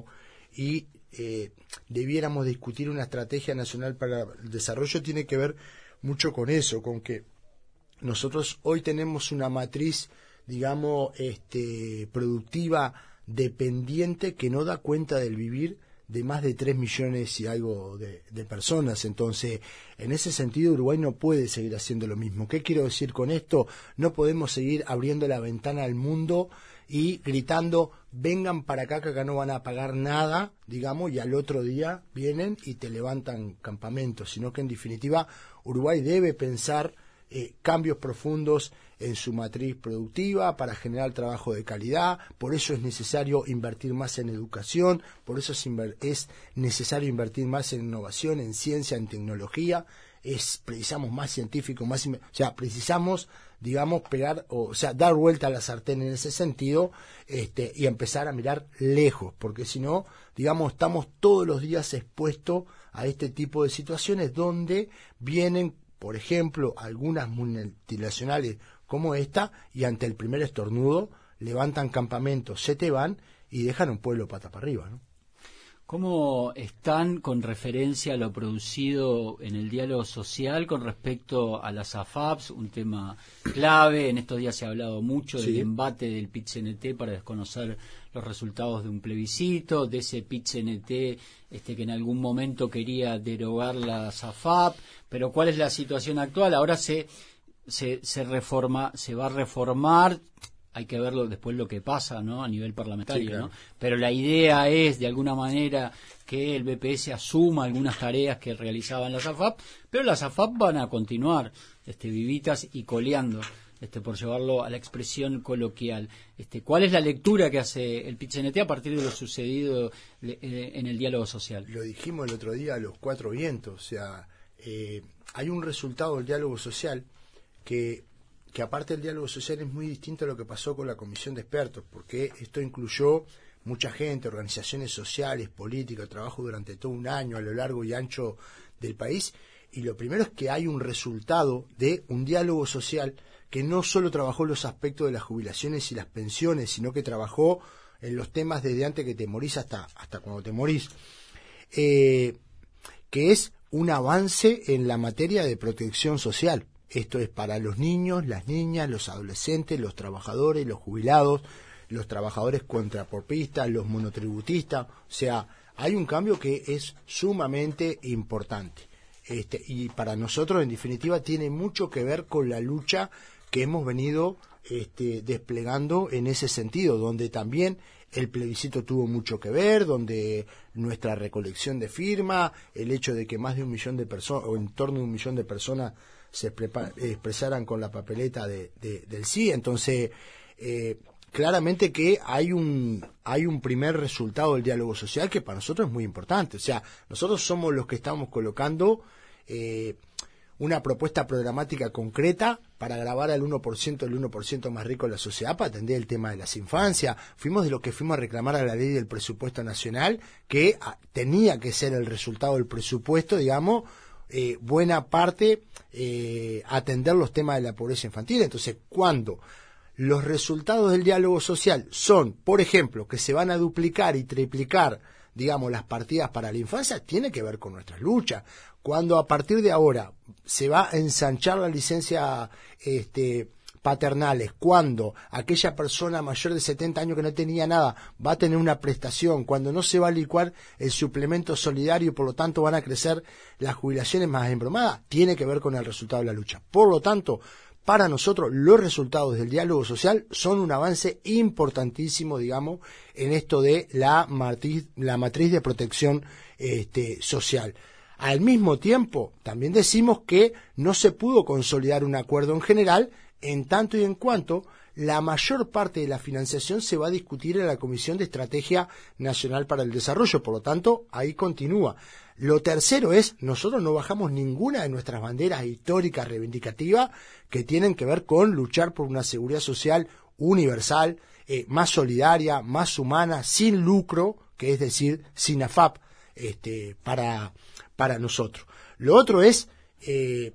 S12: y eh, debiéramos discutir una estrategia nacional para el desarrollo, tiene que ver mucho con eso, con que nosotros hoy tenemos una matriz, digamos, este, productiva dependiente que no da cuenta del vivir de más de tres millones y algo de, de personas. Entonces, en ese sentido, Uruguay no puede seguir haciendo lo mismo. ¿Qué quiero decir con esto? No podemos seguir abriendo la ventana al mundo y gritando, vengan para acá que acá no van a pagar nada, digamos, y al otro día vienen y te levantan campamentos, sino que en definitiva Uruguay debe pensar eh, cambios profundos en su matriz productiva para generar trabajo de calidad. Por eso es necesario invertir más en educación, por eso es, inver- es necesario invertir más en innovación, en ciencia, en tecnología. Es, precisamos más científicos, más, o sea, precisamos, digamos, pegar, o, o sea, dar vuelta a la sartén en ese sentido, este, y empezar a mirar lejos, porque si no, digamos, estamos todos los días expuestos a este tipo de situaciones donde vienen, por ejemplo, algunas multinacionales como esta, y ante el primer estornudo levantan campamentos, se te van y dejan un pueblo pata para arriba, ¿no?
S3: ¿Cómo están con referencia a lo producido en el diálogo social con respecto a las A F A Ps? Un tema clave, en estos días se ha hablado mucho sí. del embate del Pit-C N T para desconocer los resultados de un plebiscito, de ese Pit-C N T este, que en algún momento quería derogar las A F A P, pero ¿cuál es la situación actual? Ahora se, se, se, reforma, se va a reformar. Hay que verlo después lo que pasa, ¿no? A nivel parlamentario, sí, claro. ¿no? Pero la idea es, de alguna manera, que el B P S asuma algunas tareas que realizaban las A F A P, pero las A F A P van a continuar este, vivitas y coleando, este, por llevarlo a la expresión coloquial. Este, ¿Cuál es la lectura que hace el Pit-C N T a partir de lo sucedido en el diálogo social?
S12: Lo dijimos el otro día a los cuatro vientos, o sea, eh, hay un resultado del diálogo social que... que aparte del diálogo social es muy distinto a lo que pasó con la comisión de expertos, porque esto incluyó mucha gente, organizaciones sociales, políticas, trabajo durante todo un año a lo largo y ancho del país, y lo primero es que hay un resultado de un diálogo social que no solo trabajó los aspectos de las jubilaciones y las pensiones, sino que trabajó en los temas desde antes que te morís hasta, hasta cuando te morís, eh, que es un avance en la materia de protección social. Esto es para los niños, las niñas, los adolescentes, los trabajadores, los jubilados, los trabajadores contrapropistas, los monotributistas. O sea, hay un cambio que es sumamente importante. Este, y para nosotros, en definitiva, tiene mucho que ver con la lucha que hemos venido este, desplegando en ese sentido, donde también el plebiscito tuvo mucho que ver, donde nuestra recolección de firmas, el hecho de que más de un millón de personas, o en torno a un millón de personas, se expresaran con la papeleta de, de, del sí. Entonces, eh, claramente que hay un hay un primer resultado del diálogo social que para nosotros es muy importante. O sea, nosotros somos los que estamos colocando eh, una propuesta programática concreta para grabar al uno por ciento, el uno por ciento más rico de la sociedad, para atender el tema de las infancias. Fuimos de los que fuimos a reclamar a la ley del presupuesto nacional, que a, tenía que ser el resultado del presupuesto, digamos, eh, buena parte eh, atender los temas de la pobreza infantil. Entonces, cuando los resultados del diálogo social son, por ejemplo, que se van a duplicar y triplicar, digamos, las partidas para la infancia, tiene que ver con nuestras luchas. Cuando a partir de ahora se va a ensanchar la licencia este, paternales, cuando aquella persona mayor de setenta años que no tenía nada va a tener una prestación, cuando no se va a licuar el suplemento solidario y por lo tanto van a crecer las jubilaciones más embromadas, tiene que ver con el resultado de la lucha. Por lo tanto, para nosotros los resultados del diálogo social son un avance importantísimo, digamos, en esto de la matriz, la matriz de protección este, social. Al mismo tiempo, también decimos que no se pudo consolidar un acuerdo en general, en tanto y en cuanto la mayor parte de la financiación se va a discutir en la Comisión de Estrategia Nacional para el Desarrollo. Por lo tanto, ahí continúa. Lo tercero es, nosotros no bajamos ninguna de nuestras banderas históricas reivindicativas que tienen que ver con luchar por una seguridad social universal, eh, más solidaria, más humana, sin lucro, que es decir, sin A F A P, este, para, para nosotros. Lo otro es eh,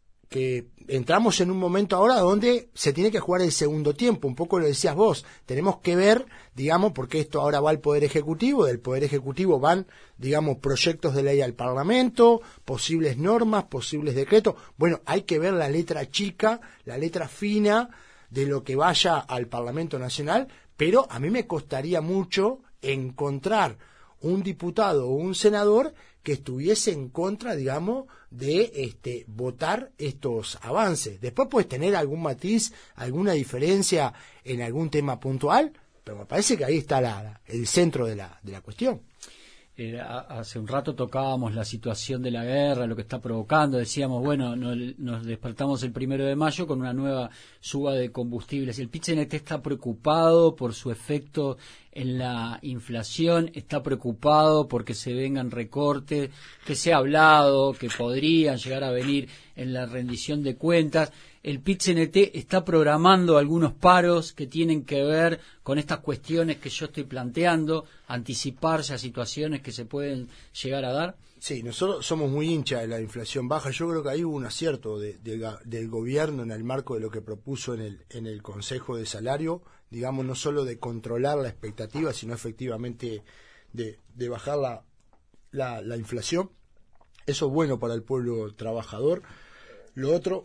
S12: que entramos en un momento ahora donde se tiene que jugar el segundo tiempo, un poco lo decías vos, tenemos que ver, digamos, porque esto ahora va al Poder Ejecutivo, del Poder Ejecutivo van, digamos, proyectos de ley al Parlamento, posibles normas, posibles decretos. Bueno, hay que ver la letra chica, la letra fina de lo que vaya al Parlamento Nacional, pero a mí me costaría mucho encontrar un diputado o un senador que estuviese en contra, digamos, de este votar estos avances. Después puedes tener algún matiz, alguna diferencia en algún tema puntual, pero me parece que ahí está la, el centro de la, de la cuestión.
S3: Eh, hace un rato tocábamos la situación de la guerra, lo que está provocando, decíamos, bueno, no, nos despertamos el primero de mayo con una nueva suba de combustibles. El Pit-C N T está preocupado por su efecto en la inflación, está preocupado porque se vengan recortes, que se ha hablado, que podrían llegar a venir en la rendición de cuentas. El Pit-C N T está programando algunos paros que tienen que ver con estas cuestiones que yo estoy planteando, anticiparse a situaciones que se pueden llegar a dar.
S12: Sí, nosotros somos muy hinchas de la inflación baja. Yo creo que ahí hubo un acierto de, de, del gobierno en el marco de lo que propuso en el, en el Consejo de Salario, digamos, no solo de controlar la expectativa, sino efectivamente de, de bajar la, la, la inflación. Eso es bueno para el pueblo trabajador. Lo otro,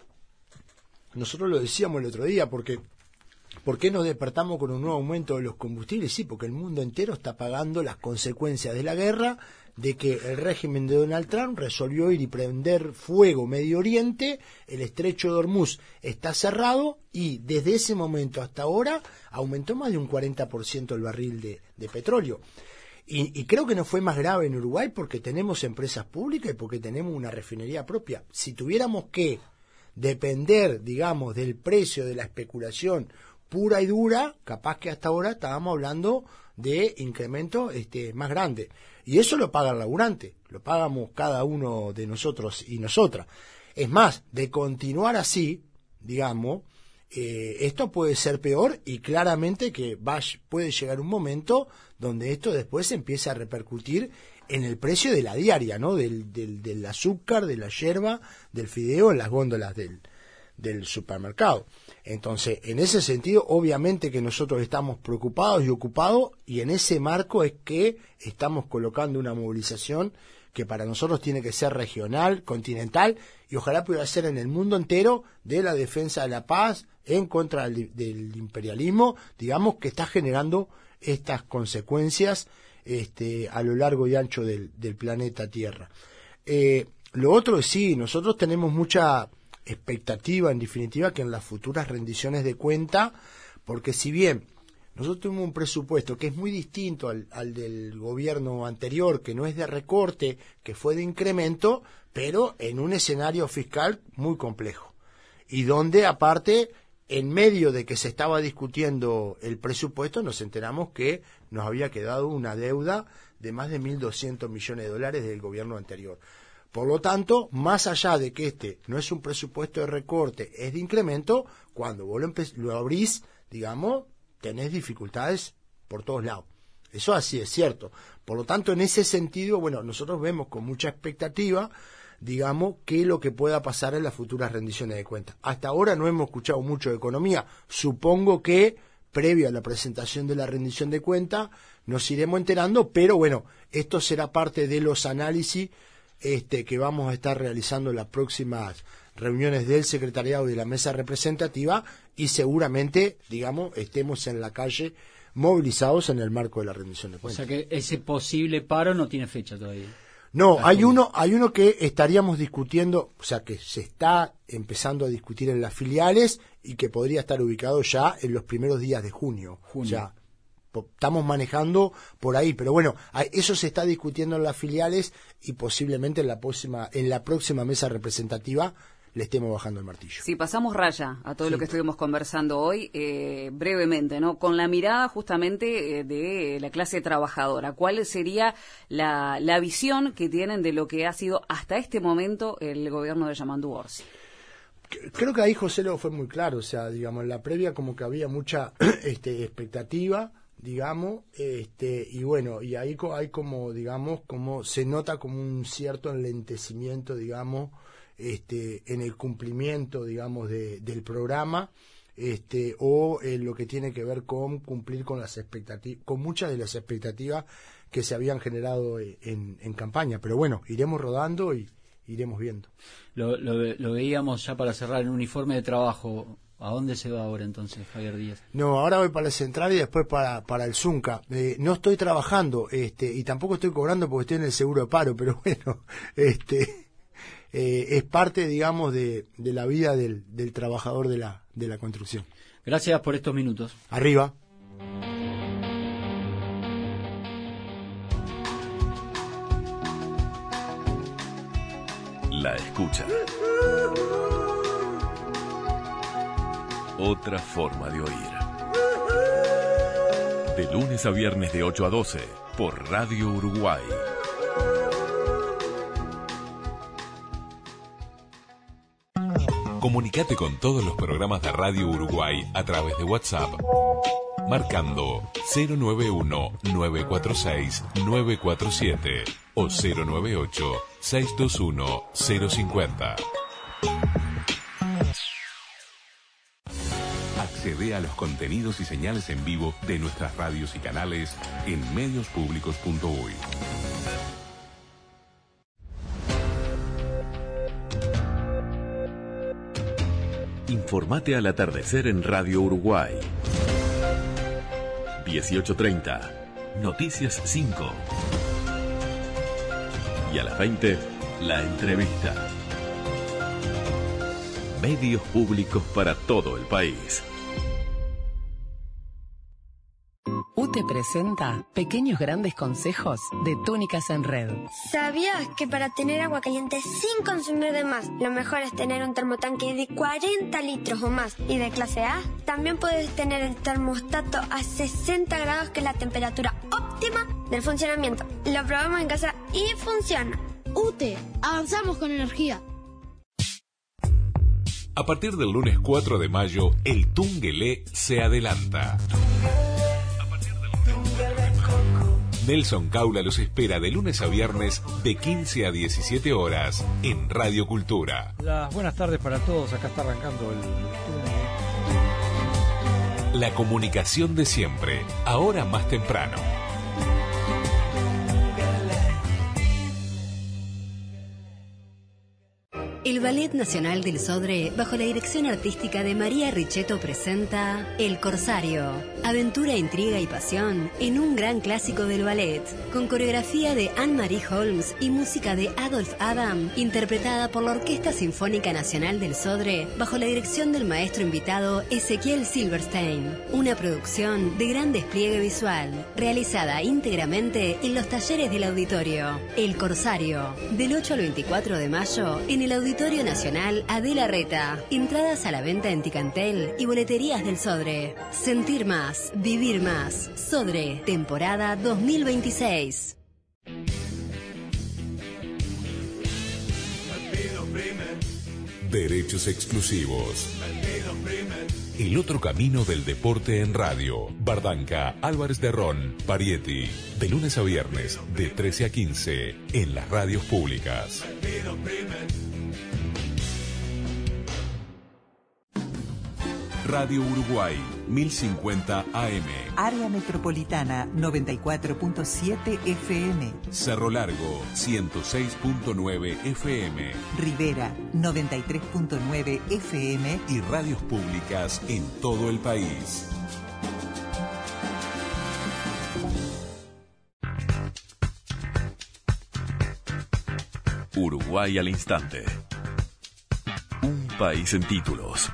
S12: nosotros lo decíamos el otro día, porque ¿por qué nos despertamos con un nuevo aumento de los combustibles? Sí, porque el mundo entero está pagando las consecuencias de la guerra, de que el régimen de Donald Trump resolvió ir y prender fuego Medio Oriente, el estrecho de Hormuz está cerrado y desde ese momento hasta ahora aumentó más de un cuarenta por ciento el barril de, de petróleo. Y, y creo que no fue más grave en Uruguay porque tenemos empresas públicas y porque tenemos una refinería propia. Si tuviéramos que depender, digamos, del precio de la especulación pura y dura, capaz que hasta ahora estábamos hablando de incremento este, más grande. Y eso lo paga el laburante, lo pagamos cada uno de nosotros y nosotras. Es más, de continuar así, digamos, eh, esto puede ser peor y claramente que va, puede llegar un momento donde esto después empieza a repercutir en el precio de la diaria, ¿no? Del, del, del azúcar, de la yerba, del fideo en las góndolas del, del supermercado. Entonces, en ese sentido, obviamente que nosotros estamos preocupados y ocupados, y en ese marco es que estamos colocando una movilización que para nosotros tiene que ser regional, continental, y ojalá pudiera ser en el mundo entero, de la defensa de la paz, en contra del, del imperialismo, digamos, que está generando estas consecuencias este, a lo largo y ancho del, del planeta Tierra. Eh, lo otro es sí, nosotros tenemos mucha expectativa, en definitiva, que en las futuras rendiciones de cuenta, porque si bien nosotros tuvimos un presupuesto que es muy distinto al, al del gobierno anterior, que no es de recorte, que fue de incremento, pero en un escenario fiscal muy complejo. Y donde, aparte, en medio de que se estaba discutiendo el presupuesto, nos enteramos que nos había quedado una deuda de más de mil doscientos millones de dólares del gobierno anterior. Por lo tanto, más allá de que este no es un presupuesto de recorte, es de incremento, cuando vos lo, lo abrís, digamos, tenés dificultades por todos lados. Eso así es cierto. Por lo tanto, en ese sentido, bueno, nosotros vemos con mucha expectativa, digamos, qué es lo que pueda pasar en las futuras rendiciones de cuentas. Hasta ahora no hemos escuchado mucho de economía. Supongo que, previo a la presentación de la rendición de cuentas, nos iremos enterando, pero bueno, esto será parte de los análisis este, que vamos a estar realizando en las próximas reuniones del secretariado y de la mesa representativa, y seguramente, digamos, estemos en la calle movilizados en el marco de la rendición de cuentas.
S3: O sea que ese posible paro no tiene fecha todavía.
S12: No, hay uno, hay uno que estaríamos discutiendo, o sea que se está empezando a discutir en las filiales y que podría estar ubicado ya en los primeros días de junio. junio. O sea, estamos manejando por ahí, pero bueno, eso se está discutiendo en las filiales y posiblemente en la próxima, en la próxima mesa representativa le estemos bajando el martillo.
S13: Sí, pasamos raya a todo
S12: sí.
S13: lo que estuvimos conversando hoy, eh, brevemente, ¿no? Con la mirada justamente eh, de la clase trabajadora. ¿Cuál sería la, la visión que tienen de lo que ha sido hasta este momento el gobierno de Yamandu Orsi?
S12: Creo que ahí José lo fue muy claro, o sea, digamos, en la previa como que había mucha este, expectativa, digamos, este, y bueno, y ahí hay como, digamos, como se nota como un cierto enlentecimiento, digamos, este, en el cumplimiento, digamos, de, del programa, este, o en lo que tiene que ver con cumplir con las expectativas, con muchas de las expectativas que se habían generado en, en campaña. Pero bueno, iremos rodando y iremos viendo.
S3: Lo, lo, lo veíamos ya para cerrar en uniforme de trabajo. ¿A dónde se va ahora entonces, Javier Díaz?
S12: No, ahora voy para el Central y después para, para el Zunca. Eh, no estoy trabajando este, y tampoco estoy cobrando porque estoy en el seguro de paro, pero bueno, este, eh, es parte, digamos, de, de la vida del, del trabajador de la, de la construcción.
S3: Gracias por estos minutos.
S12: Arriba.
S4: La escucha. Otra forma de oír. De lunes a viernes de ocho a doce por Radio Uruguay.
S5: Comunicate con todos los programas de Radio Uruguay a través de WhatsApp, marcando cero nueve uno, nueve cuatro seis, nueve cuatro siete o cero nueve ocho, seis dos uno, cero cinco cero. Accede a los contenidos y señales en vivo de nuestras radios y canales en medios públicos punto uy.
S4: Informate al atardecer en Radio Uruguay. dieciocho treinta, Noticias cinco. Y a las veinte, La Entrevista. Medios públicos para todo el país.
S10: U T E presenta Pequeños Grandes Consejos de Túnicas en Red.
S14: ¿Sabías que para tener agua caliente sin consumir de más, lo mejor es tener un termotanque de cuarenta litros o más y de clase A? También puedes tener el termostato a sesenta grados, que es la temperatura óptima del funcionamiento. Lo probamos en casa y funciona.
S11: U T E, avanzamos con energía.
S5: A partir del lunes cuatro de mayo, el Tungelé se adelanta. Nelson Caula los espera de lunes a viernes de quince a diecisiete horas en Radio Cultura.
S7: Las buenas tardes para todos, acá está arrancando el...
S5: La comunicación de siempre, ahora más temprano.
S15: El Ballet Nacional del Sodre, bajo la dirección artística de María Richetto, presenta El Corsario, aventura, intriga y pasión en un gran clásico del ballet, con coreografía de Anne-Marie Holmes y música de Adolf Adam, interpretada por la Orquesta Sinfónica Nacional del Sodre, bajo la dirección del maestro invitado Ezequiel Silverstein. Una producción de gran despliegue visual, realizada íntegramente en los talleres del auditorio. El Corsario, del ocho al veinticuatro de mayo, en el Auditorio Nacional Adela Reta. Entradas a la venta en Ticantel y boleterías del Sodre. Sentir más, vivir más. Sodre, temporada dos mil veintiséis.
S5: Derechos exclusivos. El otro camino del deporte en radio. Bardanca, Álvarez de Ron, Parietti. De lunes a viernes, de trece a quince, en las radios públicas. Radio Uruguay, mil cincuenta A M.
S6: Área Metropolitana, noventa y cuatro punto siete F M.
S5: Cerro Largo, ciento seis punto nueve F M.
S6: Rivera, noventa y tres punto nueve F M.
S5: Y radios públicas en todo el país.
S4: Uruguay al instante. Un país en títulos.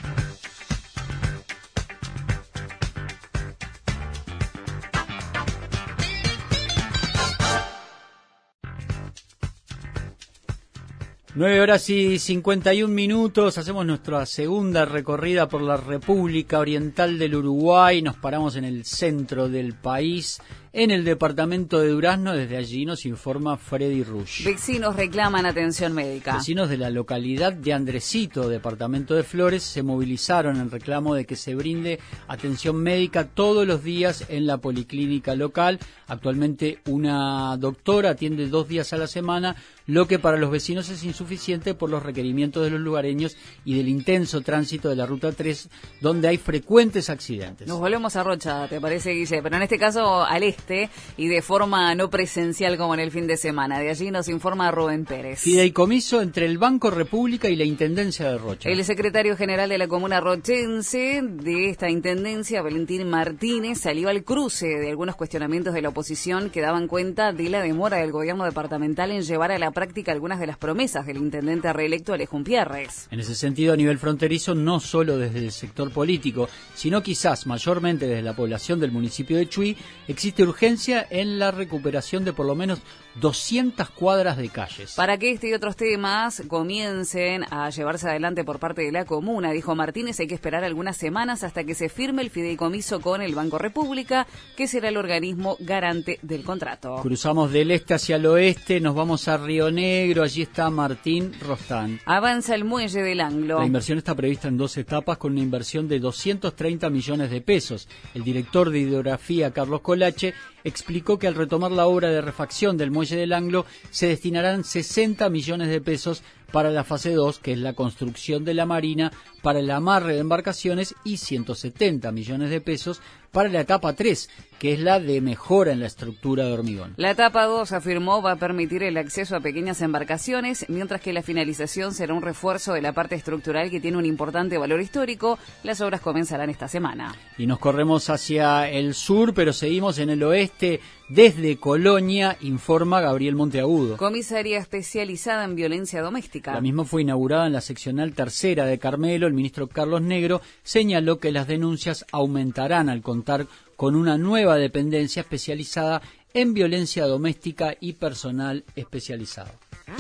S3: Nueve horas y cincuenta y un minutos, hacemos nuestra segunda recorrida por la República Oriental del Uruguay, nos paramos en el centro del país, en el departamento de Durazno. Desde allí nos informa Freddy Rush.
S13: Vecinos reclaman atención médica.
S3: Vecinos de la localidad de Andresito, departamento de Flores, se movilizaron en reclamo de que se brinde atención médica todos los días en la policlínica local. Actualmente una doctora atiende dos días a la semana, lo que para los vecinos es insuficiente por los requerimientos de los lugareños y del intenso tránsito de la Ruta tres, donde hay frecuentes accidentes.
S13: Nos volvemos a Rocha, ¿te parece, Guille? Pero en este caso al este y de forma no presencial como en el fin de semana. De allí nos informa Rubén Pérez.
S3: Fideicomiso entre el Banco República y la Intendencia de Rocha.
S13: El secretario general de la comuna rochense de esta intendencia, Valentín Martínez, salió al cruce de algunos cuestionamientos de la oposición que daban cuenta de la demora del gobierno departamental en llevar a la práctica algunas de las promesas del intendente reelecto Alejón Pierres.
S3: En ese sentido, a nivel fronterizo, no solo desde el sector político, sino quizás mayormente desde la población del municipio de Chuy, existe urgencia en la recuperación de por lo menos doscientas cuadras de calles.
S13: Para que este y otros temas comiencen a llevarse adelante por parte de la comuna, dijo Martínez, hay que esperar algunas semanas hasta que se firme el fideicomiso con el Banco República, que será el organismo garante del contrato.
S3: Cruzamos del este hacia el oeste, nos vamos a Río Negro, allí está Martín Rostán.
S13: Avanza el muelle del Anglo.
S3: La inversión está prevista en dos etapas con una inversión de doscientos treinta millones de pesos. El director de hidrografía, Carlos Colache, explicó que al retomar la obra de refacción del muelle del Anglo se destinarán sesenta millones de pesos para la fase dos, que es la construcción de la marina para el amarre de embarcaciones, y ciento setenta millones de pesos para la etapa tres, que es la de mejora en la estructura de hormigón.
S13: La etapa dos, afirmó, va a permitir el acceso a pequeñas embarcaciones, mientras que la finalización será un refuerzo de la parte estructural que tiene un importante valor histórico. Las obras comenzarán esta semana.
S3: Y nos corremos hacia el sur, pero seguimos en el oeste. Desde Colonia, informa Gabriel Monteagudo.
S13: Comisaría especializada en violencia doméstica.
S3: La misma fue inaugurada en la seccional tercera de Carmelo. El ministro Carlos Negro señaló que las denuncias aumentarán al contar con una nueva dependencia especializada en violencia doméstica y personal especializado.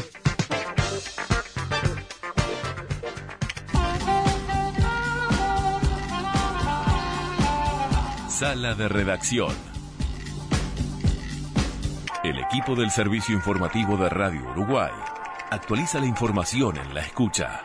S4: Sala de redacción. El equipo del Servicio Informativo de Radio Uruguay actualiza la información en la escucha.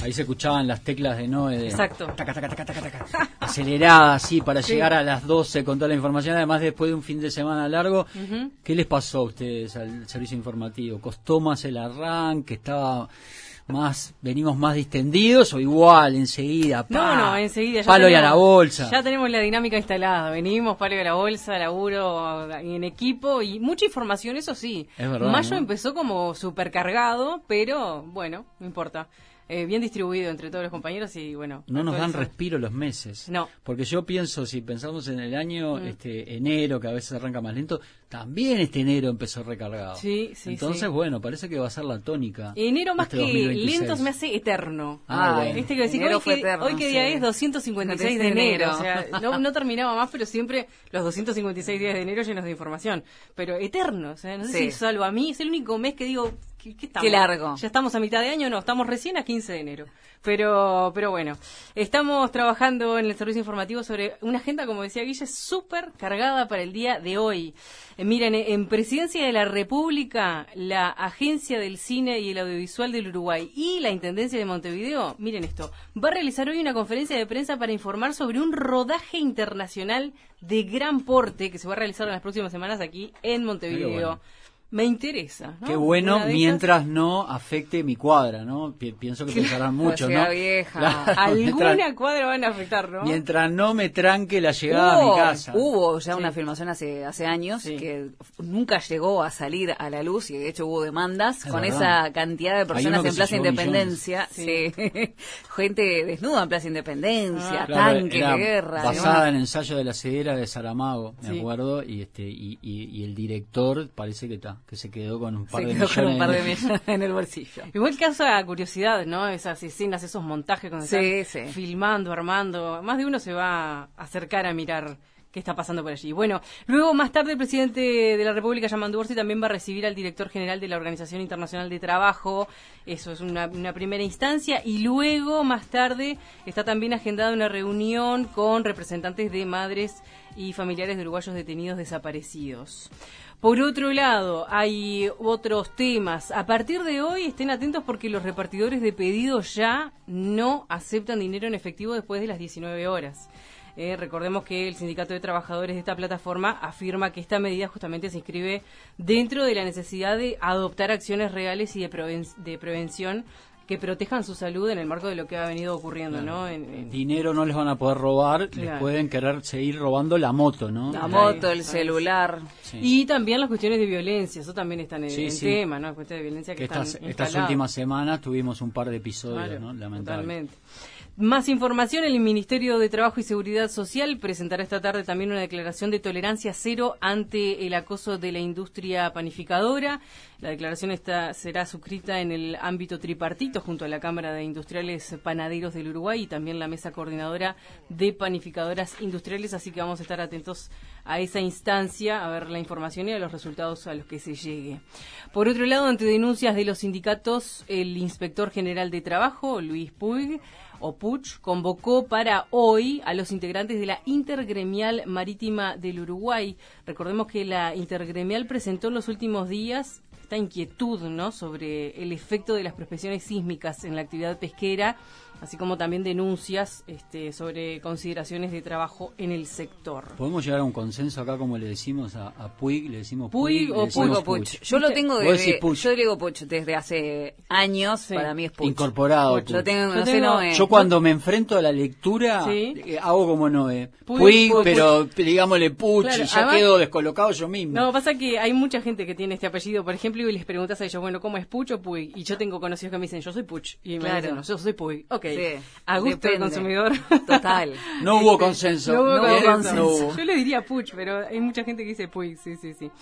S3: Ahí se escuchaban las teclas de Noé. De
S16: Exacto.
S3: Taca, taca, taca, taca, taca, aceleradas, así, para
S16: Sí.
S3: llegar a las doce con toda la información. Además, después de un fin de semana largo,
S16: Uh-huh.
S3: ¿qué les pasó a ustedes al servicio informativo? ¿Costó más el arranque? ¿Estaba más, venimos más distendidos o igual, enseguida?
S16: No,
S3: ¡pa!
S16: no, enseguida. Ya
S3: Palo y a
S16: tenemos-
S3: la bolsa.
S16: Ya tenemos la dinámica instalada. Venimos, palo y a la bolsa, laburo en equipo y mucha información, eso sí.
S3: Es verdad,
S16: Mayo
S3: ¿no?
S16: empezó como supercargado, pero bueno, no importa. Eh, bien distribuido entre todos los compañeros y bueno.
S3: No nos dan
S16: actualizado.
S3: respiro los meses.
S16: No.
S3: Porque yo pienso, si pensamos en el año,
S16: Mm.
S3: este enero, que a veces arranca más lento, también este enero empezó recargado.
S16: Sí, sí,
S3: Entonces,
S16: sí.
S3: bueno, parece que va a ser la tónica.
S16: Enero más
S3: este
S16: que
S3: dos mil veintiséis.
S16: lento se me hace eterno.
S3: Ah, bueno.
S16: Viste que decir,
S13: Enero
S16: hoy,
S13: fue
S16: que,
S13: eterno,
S16: hoy que día
S13: sí.
S16: es doscientos cincuenta y seis de
S13: Desde
S16: enero.
S13: enero.
S16: O sea, no, no terminaba más, pero siempre los doscientos cincuenta y seis días de enero llenos de información. Pero eterno, o sea, no sé
S13: Sí.
S16: si salvo a mí, es el único mes que digo, ¿qué, qué estamos?
S13: Qué largo.
S16: Ya estamos a mitad de año, no, estamos recién a quince de enero. Pero, pero bueno, estamos trabajando en el servicio informativo sobre una agenda, como decía Guille, súper cargada para el día de hoy. Eh, miren, eh, en Presidencia de la República, la Agencia del Cine y el Audiovisual del Uruguay y la Intendencia de Montevideo, miren esto, va a realizar hoy una conferencia de prensa para informar sobre un rodaje internacional de gran porte que se va a realizar en las próximas semanas aquí en Montevideo.
S3: Qué bueno.
S16: Me interesa, ¿no?
S3: Qué bueno,
S16: Una de esas-
S3: mientras no afecte mi cuadra, ¿no? Pi- pienso que pensarán mucho,
S13: Ciudad
S3: ¿no?
S13: Vieja.
S3: Claro,
S16: Alguna
S3: mientras,
S16: cuadra van a afectar, ¿no?
S3: mientras no me tranque la llegada
S13: Hubo,
S3: a mi casa.
S13: hubo ya
S16: Sí.
S13: una filmación hace hace años
S16: Sí.
S13: que nunca llegó a salir a la luz y de hecho hubo demandas
S3: Es
S13: con
S3: verdad.
S13: esa cantidad de
S3: Hay
S13: personas
S3: uno que
S13: en
S3: se
S13: Plaza
S3: llevó
S13: Independencia,
S16: millones.
S13: sí. Gente desnuda en Plaza Independencia,
S16: Ah,
S3: Claro,
S13: tanques
S3: era
S13: de guerra.
S3: basada en ensayo de la ceguera de Saramago, me
S16: Sí.
S3: acuerdo, y este y, y, y el director parece que está que se quedó con un par
S13: Se
S3: de
S13: quedó con un
S3: millones
S13: par de
S3: en-
S13: millones en el bolsillo.
S16: Igual causa curiosidad, ¿no? Esas escenas, esos montajes cuando
S13: Sí,
S16: están
S13: sí.
S16: filmando, armando. Más de uno se va a acercar a mirar qué está pasando por allí. Bueno, luego más tarde el presidente de la República, Yamandu Orsi, también va a recibir al director general de la Organización Internacional de Trabajo. Eso es una, una primera instancia. Y luego, más tarde, está también agendada una reunión con representantes de madres y familiares de uruguayos detenidos desaparecidos. Por otro lado, hay otros temas. A partir de hoy estén atentos porque los repartidores de pedidos ya no aceptan dinero en efectivo después de las diecinueve horas. Eh, recordemos que el Sindicato de Trabajadores de esta plataforma afirma que esta medida justamente se inscribe dentro de la necesidad de adoptar acciones reales y de, preven- de prevención que protejan su salud en el marco de lo que ha venido ocurriendo,
S3: Claro.
S16: ¿no? En- en-
S3: Dinero no les van a poder robar, les
S16: Claro.
S3: pueden querer seguir robando la moto, ¿no?
S13: La
S16: Claro.
S13: moto, el
S16: Sí.
S13: celular.
S3: Sí.
S16: Y también las cuestiones de violencia, eso también está en,
S3: Sí,
S16: en
S3: sí.
S16: tema, ¿no? Cuestiones de violencia que,
S3: que estas,
S16: están
S3: estas
S16: instaladas.
S3: últimas semanas tuvimos un par de episodios,
S16: Claro,
S3: ¿no? Lamentables.
S16: totalmente. Más información, el Ministerio de Trabajo y Seguridad Social presentará esta tarde también una declaración de tolerancia cero ante el acoso de la industria panificadora. La declaración está, será suscrita en el ámbito tripartito junto a la Cámara de Industriales Panaderos del Uruguay y también la Mesa Coordinadora de Panificadoras Industriales, así que vamos a estar atentos a esa instancia, a ver la información y a los resultados a los que se llegue. Por otro lado, ante denuncias de los sindicatos, el Inspector General de Trabajo, Luis Puig, o Puch, convocó para hoy a los integrantes de la Intergremial Marítima del Uruguay. Recordemos que la Intergremial presentó en los últimos días esta inquietud, ¿no?, sobre el efecto de las prospecciones sísmicas en la actividad pesquera, así como también denuncias este, sobre consideraciones de trabajo en el sector.
S3: ¿Podemos llegar a un consenso acá como le decimos a, a Puig? Le decimos
S16: Puig
S3: Puig,
S16: o
S3: le decimos
S13: Puig o
S3: Puch.
S13: Puch. Yo lo tengo
S3: Vos decís
S13: desde,
S3: Puch.
S13: yo le digo Puch desde hace años,
S16: Sí.
S13: para mí es Puch.
S3: Incorporado.
S13: Lo
S3: Puch.
S13: tengo,
S16: Yo
S13: no sé,
S16: tengo-
S13: no me-
S3: Yo cuando me enfrento a la lectura
S16: Sí.
S3: eh, hago como Noé.
S16: Puig,
S3: Puig,
S16: Puig,
S3: pero digámosle Puch
S16: Claro,
S3: y ya
S16: además-
S3: quedo descolocado yo mismo.
S16: No, pasa que hay mucha gente que tiene este apellido, por ejemplo, y les preguntas a ellos, bueno, ¿cómo es Puch o Puig? Y yo tengo conocidos que me dicen, yo soy Puch. Y me
S13: Claro.
S16: dicen, no, yo soy Puig. Ok,
S13: Sí,
S16: a gusto del
S13: depende.
S16: consumidor.
S13: Total.
S3: No hubo consenso.
S16: No hubo
S3: No hubo
S16: consenso.
S3: consenso. No hubo.
S16: Yo le diría Puch, pero hay mucha gente que dice Puig, sí, sí, sí.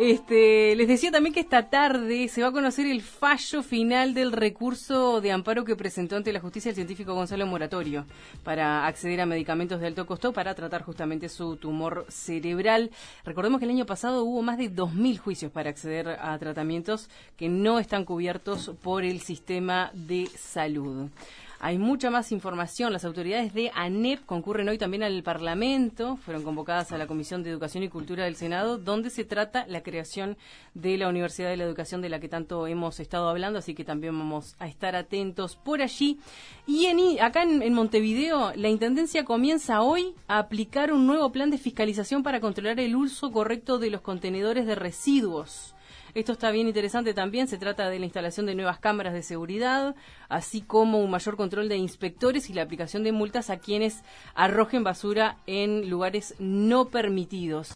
S16: Este, les decía también que esta tarde se va a conocer el fallo final del recurso de amparo que presentó ante la justicia el científico Gonzalo Moratorio para acceder a medicamentos de alto costo para tratar justamente su tumor cerebral. Recordemos que el año pasado hubo más de dos mil juicios para acceder a tratamientos que no están cubiertos por el sistema de salud. hay mucha más información. Las autoridades de ANEP concurren hoy también al Parlamento, fueron convocadas a la Comisión de Educación y Cultura del Senado, donde se trata la creación de la Universidad de la Educación de la que tanto hemos estado hablando, así que también vamos a estar atentos por allí. Y en, acá en, en Montevideo, la Intendencia comienza hoy a aplicar un nuevo plan de fiscalización para controlar el uso correcto de los contenedores de residuos. Esto está bien interesante también, se trata de la instalación de nuevas cámaras de seguridad, así como un mayor control de inspectores y la aplicación de multas a quienes arrojen basura en lugares no permitidos.